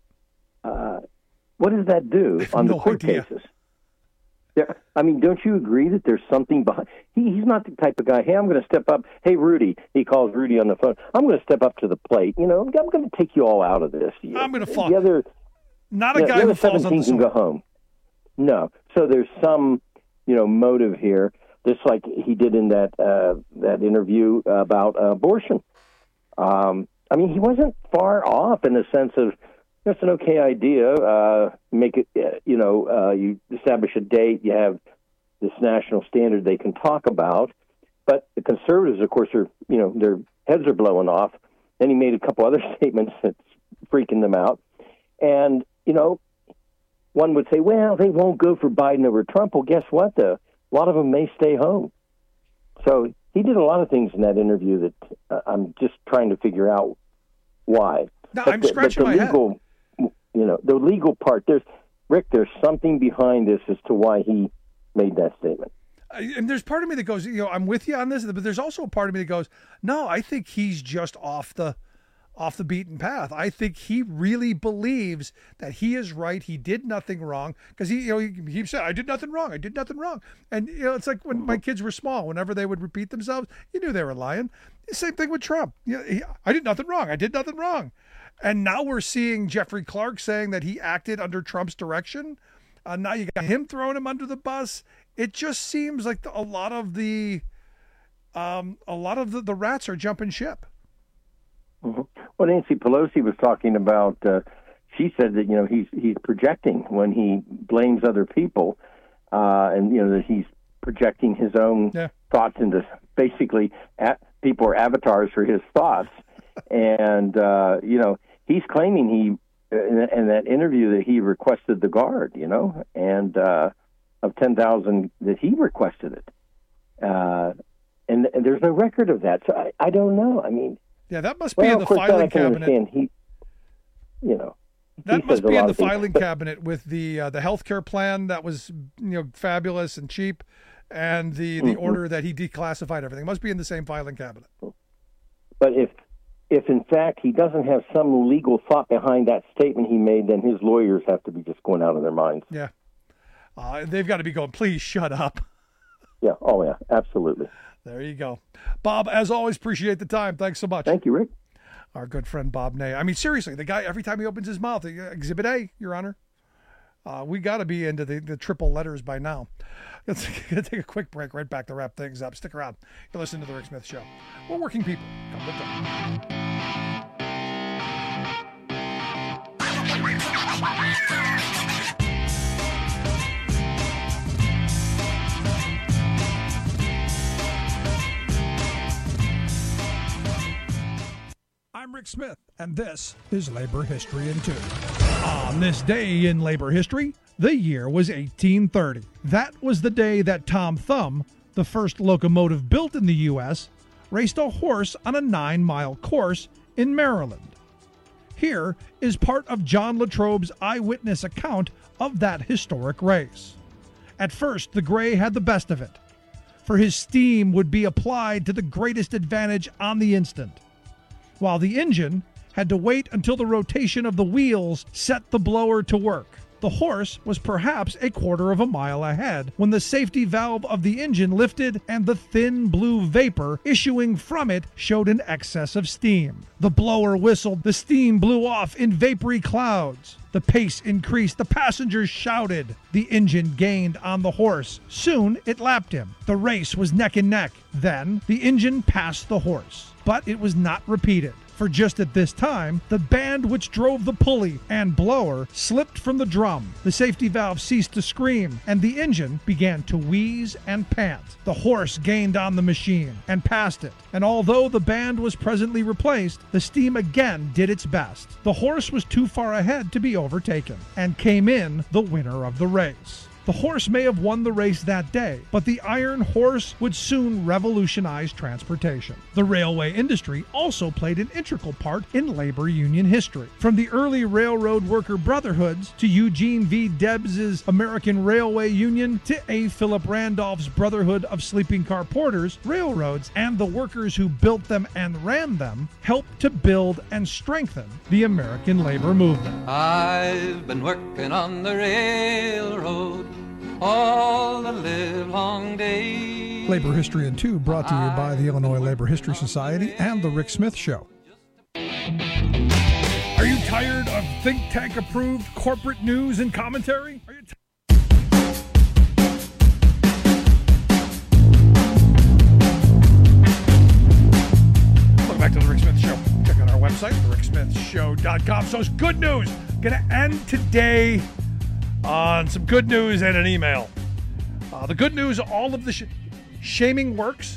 Uh, what does that do on no the court idea. cases? There, I mean, don't you agree that there's something behind? He, he's not the type of guy, hey, I'm going to step up. Hey, Rudy, he calls Rudy on the phone. I'm going to step up to the plate. You know, I'm going to take you all out of this. I'm going to fall. The other, not a the, guy the who other falls on the can sword. go home. No. So there's some, you know, motive here. Just like he did in that uh, that interview about uh, abortion. Um, I mean, he wasn't far off in the sense of that's an okay idea. Uh, make it, uh, you know, uh, you establish a date. You have this national standard they can talk about. But the conservatives, of course, are you know their heads are blowing off. Then he made a couple other statements that's freaking them out. And you know, one would say, well, they won't go for Biden over Trump. Well, guess what? The A lot of them may stay home. So he did a lot of things in that interview that uh, I'm just trying to figure out why. No, but I'm the, scratching but the my legal, head. You know, the legal part. There's Rick. There's something behind this as to why he made that statement. Uh, and there's part of me that goes, you know, I'm with you on this, but there's also a part of me that goes, no, I think he's just off the off the beaten path. I think he really believes that he is right. He did nothing wrong because he, you know, he, he said, I did nothing wrong. I did nothing wrong. And, you know, it's like when my kids were small, whenever they would repeat themselves, you knew they were lying. Same thing with Trump. You know, he, I did nothing wrong. I did nothing wrong. And now we're seeing Jeffrey Clark saying that he acted under Trump's direction. Uh, now you got him throwing him under the bus. It just seems like the, a lot of the, um, a lot of the, the rats are jumping ship. Mm-hmm. Well, Nancy Pelosi was talking about. Uh, she said that you know he's he's projecting when he blames other people, uh, and you know that he's projecting his own yeah. thoughts into basically at, people are avatars for his thoughts, and uh, you know he's claiming he in, in that interview that he requested the guard, you know, and uh, of ten thousand that he requested it, uh, and, and there's no record of that, so I, I don't know. I mean. Yeah, that must be well, in the filing cabinet. He, you know, that he must be in the things, filing but, cabinet with the uh, the healthcare plan that was you know fabulous and cheap, and the, the mm-hmm. order that he declassified everything. It must be in the same filing cabinet. But if if in fact he doesn't have some legal thought behind that statement he made, then his lawyers have to be just going out of their minds. Yeah, uh, they've got to be going. Please shut up. Yeah. Oh yeah. Absolutely. There you go. Bob, as always, appreciate the time. Thanks so much. Thank you, Rick. Our good friend Bob Ney. I mean, seriously, the guy, every time he opens his mouth, Exhibit A, Your Honor. Uh, we got to be into the, the triple letters by now. Let's take a quick break. Right back to wrap things up. Stick around. You're listening to The Rick Smith Show. We're working people. Come with I'm Rick Smith, and this is Labor History in Two. On this day in labor history, the year was eighteen thirty. That was the day that Tom Thumb, the first locomotive built in the U S, raced a horse on a nine-mile course in Maryland. Here is part of John Latrobe's eyewitness account of that historic race. At first, the gray had the best of it, for his steam would be applied to the greatest advantage on the instant, while the engine had to wait until the rotation of the wheels set the blower to work. The horse was perhaps a quarter of a mile ahead when the safety valve of the engine lifted and the thin blue vapor issuing from it showed an excess of steam. The blower whistled, the steam blew off in vapory clouds. The pace increased, the passengers shouted. The engine gained on the horse. Soon it lapped him. The race was neck and neck. Then the engine passed the horse. But it was not repeated. For just at this time, the band which drove the pulley and blower slipped from the drum. The safety valve ceased to scream, and the engine began to wheeze and pant. The horse gained on the machine and passed it, and although the band was presently replaced, the steam again did its best. The horse was too far ahead to be overtaken, and came in the winner of the race. The horse may have won the race that day, but the iron horse would soon revolutionize transportation. The railway industry also played an integral part in labor union history. From the early railroad worker brotherhoods to Eugene V. Debs's American Railway Union to A. Philip Randolph's Brotherhood of Sleeping Car Porters, railroads and the workers who built them and ran them helped to build and strengthen the American labor movement. I've been working on the railroad all the live long day. Labor History in Two, brought to you by the Illinois Labor History Society and The Rick Smith Show. Are you tired of think tank approved corporate news and commentary? Are you t- Welcome back to The Rick Smith Show. Check out our website, the rick smith show dot com. So it's good news. Going to end today on some good news and an email. Uh, the good news, all of the sh- shaming works.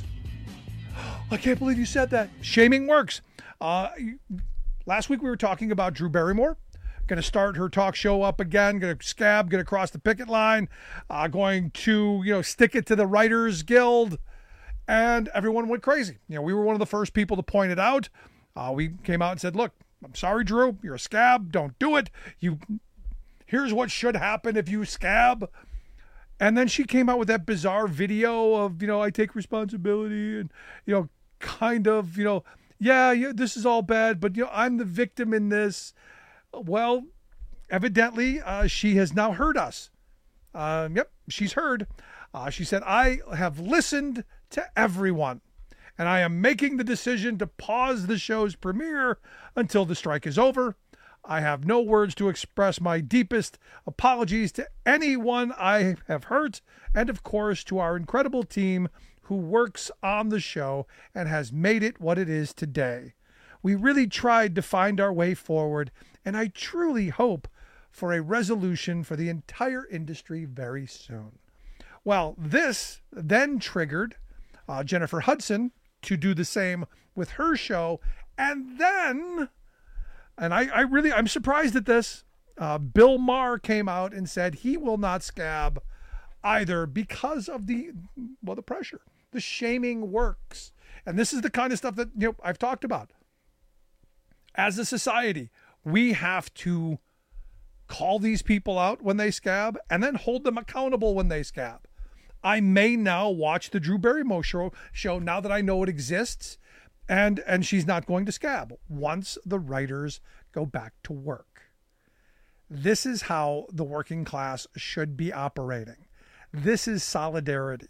I can't believe you said that. Shaming works. Uh, last week we were talking about Drew Barrymore. Going to start her talk show up again. Going to scab, going to cross the picket line. Uh, going to, you know, stick it to the Writers Guild. And everyone went crazy. You know, we were one of the first people to point it out. Uh, we came out and said, look, I'm sorry, Drew. You're a scab. Don't do it. You... Here's what should happen if you scab. And then she came out with that bizarre video of, you know, I take responsibility and, you know, kind of, you know, yeah, yeah, this is all bad, but, you know, I'm the victim in this. Well, evidently, uh, she has now heard us. Uh, yep, she's heard. Uh, she said, I have listened to everyone, and I am making the decision to pause the show's premiere until the strike is over. I have no words to express my deepest apologies to anyone I have hurt, and of course to our incredible team who works on the show and has made it what it is today. We really tried to find our way forward, and I truly hope for a resolution for the entire industry very soon. Well, this then triggered uh, Jennifer Hudson to do the same with her show, and then... And I, I really, I'm surprised at this. Uh, Bill Maher came out and said he will not scab either because of the, well, the pressure. The shaming works. And this is the kind of stuff that, you know, I've talked about. As a society, we have to call these people out when they scab and then hold them accountable when they scab. I may now watch the Drew Barrymore show, show now that I know it exists. And and she's not going to scab once the writers go back to work. This is how the working class should be operating. This is solidarity.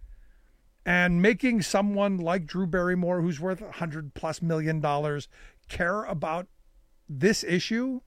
And making someone like Drew Barrymore, who's worth a hundred plus million dollars, care about this issue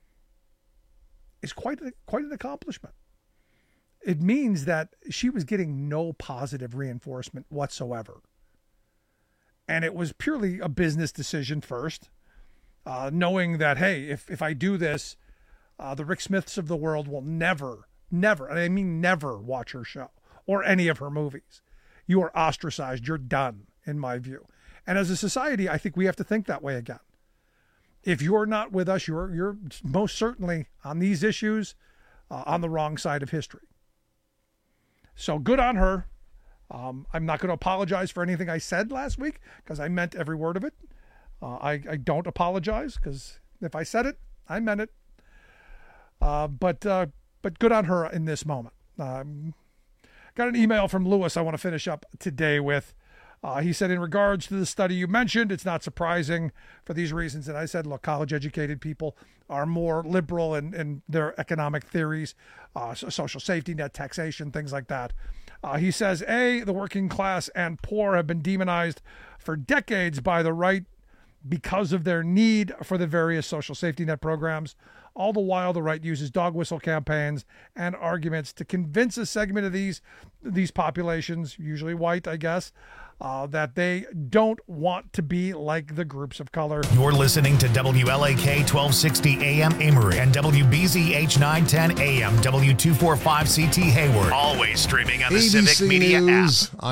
is quite a, quite an accomplishment. It means that she was getting no positive reinforcement whatsoever. And it was purely a business decision first, uh, knowing that, hey, if, if I do this, uh, the Rick Smiths of the world will never, never, and I mean never watch her show or any of her movies. You are ostracized. You're done, in my view. And as a society, I think we have to think that way again. If you're not with us, you're, you're most certainly on these issues uh, on the wrong side of history. So good on her. Um, I'm not going to apologize for anything I said last week because I meant every word of it. Uh, I, I don't apologize because If I said it, I meant it. Uh, but uh, but good on her in this moment. Um, got an email from Lewis I want to finish up today with. Uh, he said, in regards to the study you mentioned, it's not surprising for these reasons. And I said, look, college-educated people are more liberal in, in their economic theories, uh, so social safety net, taxation, things like that. Uh, he says, A, the working class and poor have been demonized for decades by the right because of their need for the various social safety net programs. All the while, the right uses dog whistle campaigns and arguments to convince a segment of these these populations, usually white, I guess, uh, that they don't want to be like the groups of color. You're listening to W L A K twelve sixty A M Amory and W B Z H nine ten A M W two forty-five C T Hayward. Always streaming on the A B C Civic Media News. app.